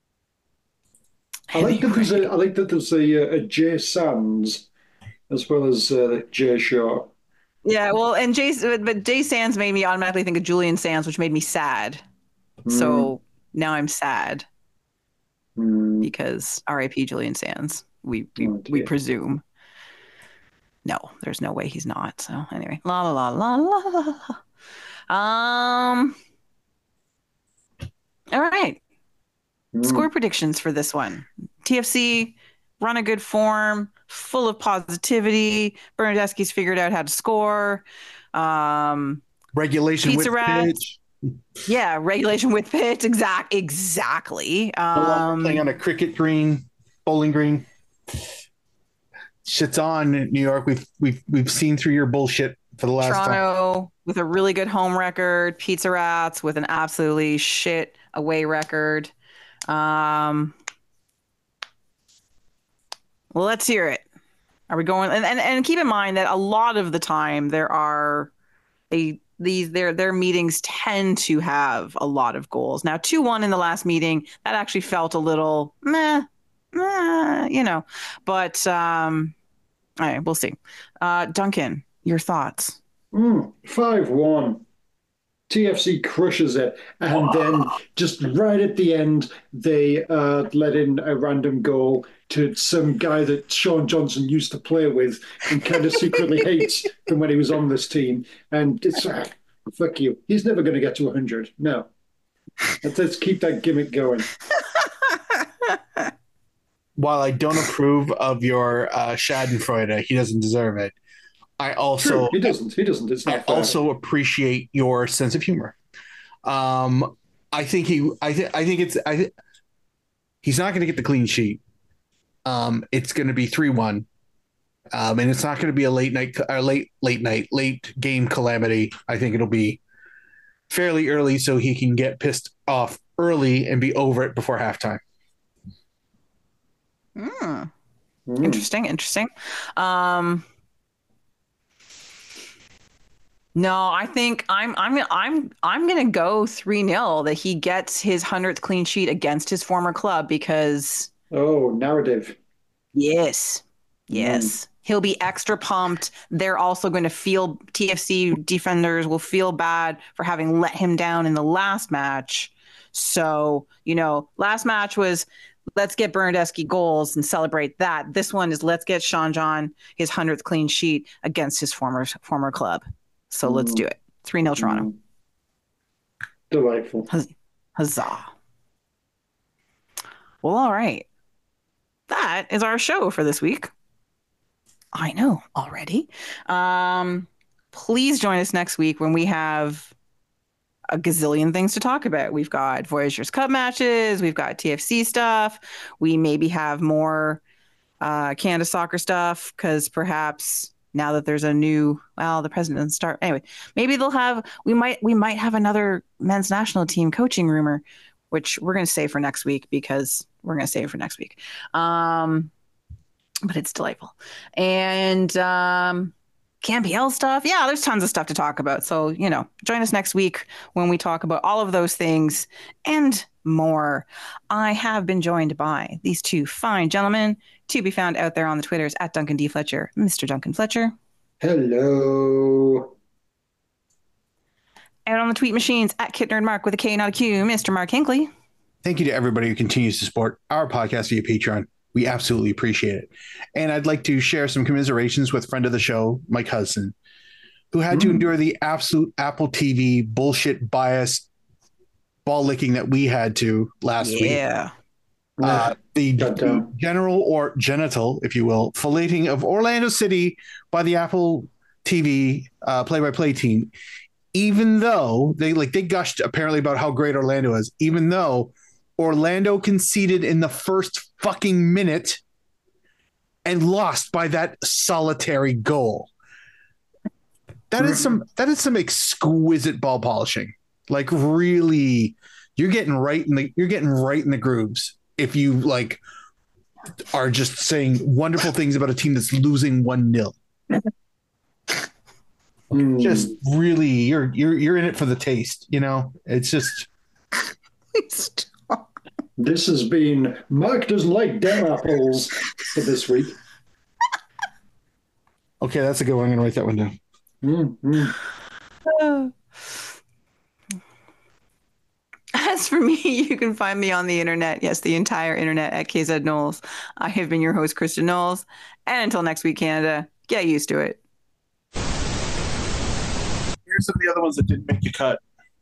I like that there's a I like that there's a, a Jay Sands as well as uh, Jay Shaw. yeah, well, and Jay, but Jay Sands made me automatically think of Julian Sands, which made me sad. So now I'm sad Mm. because R I P Julian Sands. We we, Oh, we dear. presume. No, there's no way he's not. So anyway, la la la la la la. Um. All right. Mm. Score predictions for this one. T F C run a good form, full of positivity. Bernadeschi's figured out how to score. Um, Regulation Pizza with Rats. pitch. yeah, regulation with pitch. Exact, exactly. No longer Um, playing on a cricket green, bowling green. Shit's on, New York. We've we've we've seen through your bullshit for the last time. Toronto with a really good home record. Pizza Rats with an absolutely shit away record. Um, well, let's hear it. Are we going? And, and and keep in mind that a lot of the time there are a these their their meetings tend to have a lot of goals. Now, two one in the last meeting that actually felt a little meh, eh, you know, but um, all right, we'll see. Uh, Duncan, your thoughts? Mm, five one. T F C crushes it, and then just right at the end, they uh, let in a random goal to some guy that Sean Johnson used to play with and kind of secretly hates from when he was on this team. And it's ah, fuck you. He's never going to get to one hundred. No. Let's, let's keep that gimmick going. While I don't approve of your uh, Schadenfreude, he doesn't deserve it. I also True, he doesn't. He doesn't. It's not I fair. also appreciate your sense of humor. Um, I think he. I think. I think it's. I. Th- he's not going to get the clean sheet. Um, it's going to be three one, um, and it's not going to be a late night, or late late night, late game calamity. I think it'll be fairly early, so he can get pissed off early and be over it before halftime. Mm. Mm. Interesting, interesting. Um, no, I think I'm I'm I'm I'm gonna go three nil that he gets his hundredth clean sheet against his former club because Oh, narrative. yes, yes. He'll be extra pumped. They're also going to feel T F C defenders will feel bad for having let him down in the last match. So, you know, last match was let's get Bernardeschi goals and celebrate that. This one is let's get Sean John his hundredth clean sheet against his former former club. So let's Mm. do it. three nil Toronto. Mm. Delightful. Huzzah. Well, all right. That is our show for this week. I know already. Um, please join us next week when we have a gazillion things to talk about. We've got Voyageurs Cup matches. We've got T F C stuff. We maybe have more uh, Canada soccer stuff because perhaps now that there's a new, well, the president doesn't start. Anyway, maybe they'll have, we might, we might have another men's national team coaching rumor, which we're going to save for next week because we're going to save for next week. Um, but it's delightful. And um, C A M P L stuff. Yeah, there's tons of stuff to talk about. So, you know, join us next week when we talk about all of those things and more. I have been joined by these two fine gentlemen to be found out there on the Twitters at Duncan D. Fletcher, Mister Duncan Fletcher. Hello. Out on the tweet machines at Kit Nerd Mark with a K, not a Q, Mister Mark Hinkley. Thank you to everybody who continues to support our podcast via Patreon. We absolutely appreciate it. And I'd like to share some commiserations with friend of the show, Mike Hudson, who had to Mm. endure the absolute Apple T V bullshit bias ball licking that we had to last week. Yeah. Uh, the Goddamn. general or genital, if you will, filleting of Orlando City by the Apple T V uh, play-by-play team, even though they like they gushed apparently about how great Orlando is, even though Orlando conceded in the first fucking minute and lost by that solitary goal. That is some that is some exquisite ball polishing. Like really, you're getting right in the you're getting right in the grooves if you like are just saying wonderful things about a team that's losing one nil. Mm. Just really, you're you're you're in it for the taste. You know, it's just. This has been Mark doesn't like damn apples for this week. Okay, that's a good one. I'm gonna write that one down. Mm, mm. As for me, you can find me on the internet. Yes, the entire internet at K Z Knowles. I have been your host, Kristen Knowles. And until next week, Canada, get used to it. Here's some of the other ones that didn't make the cut.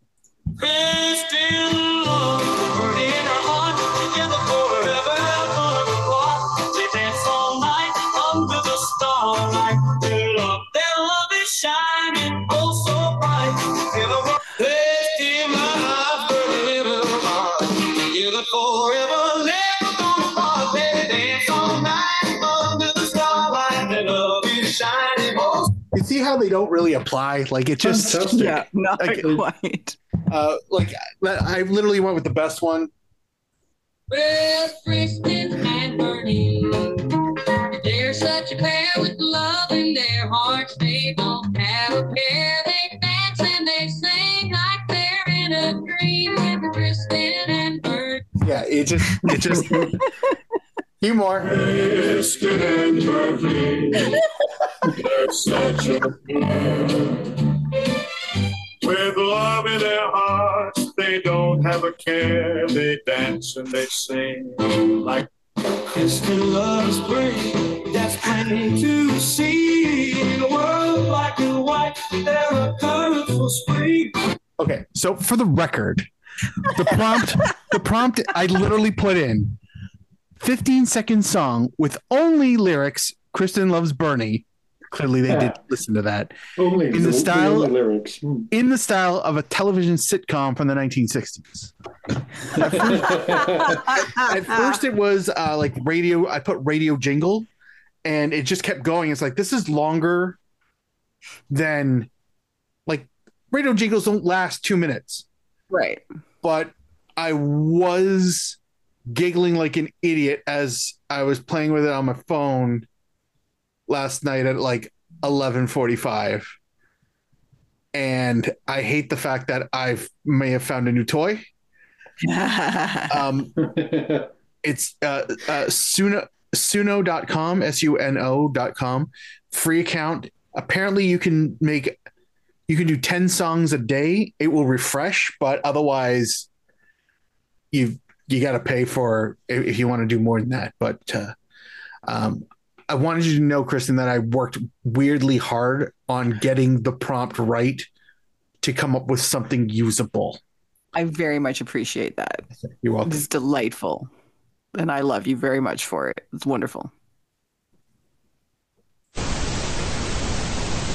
You see how they don't really apply? Like it just Fantastic. Yeah, not Okay. quite. uh like I literally went with the best one. Well, Kristen and Bernie, they're such a pair with love in their hearts. They don't have a pair. They dance and they sing like they're in a dream with Kristen and Bernie. Yeah, it just it just few more. Kristen and Bernie, they're such a pair. With love in their hearts, they don't have a care. They dance and they sing like Kristen loves spring. That's plain to see. In a world black and white, they're a colorful spring. Okay, so for the record, the prompt, the prompt, I literally put in fifteen second song with only lyrics. Kristen loves Bernie. Clearly, they Yeah. did listen to that Only in the the style only lyrics. Hmm. in the style of a television sitcom from the nineteen sixties. At first, it was uh, like radio. I put radio jingle, and it just kept going. It's like this is longer than like radio jingles don't last two minutes. Right. But I was giggling like an idiot as I was playing with it on my phone last night at like eleven forty-five. And I hate the fact that I may have found a new toy. Um, it's uh, uh, Suno, suno dot com, S U N O dot com, free account. Apparently you can make, you can do ten songs a day. It will refresh, but otherwise you you got to pay for if you want to do more than that. But uh, um, I wanted you to know, Kristen, that I worked weirdly hard on getting the prompt right to come up with something usable. I very much appreciate that. You're welcome. It's delightful. And I love you very much for it. It's wonderful.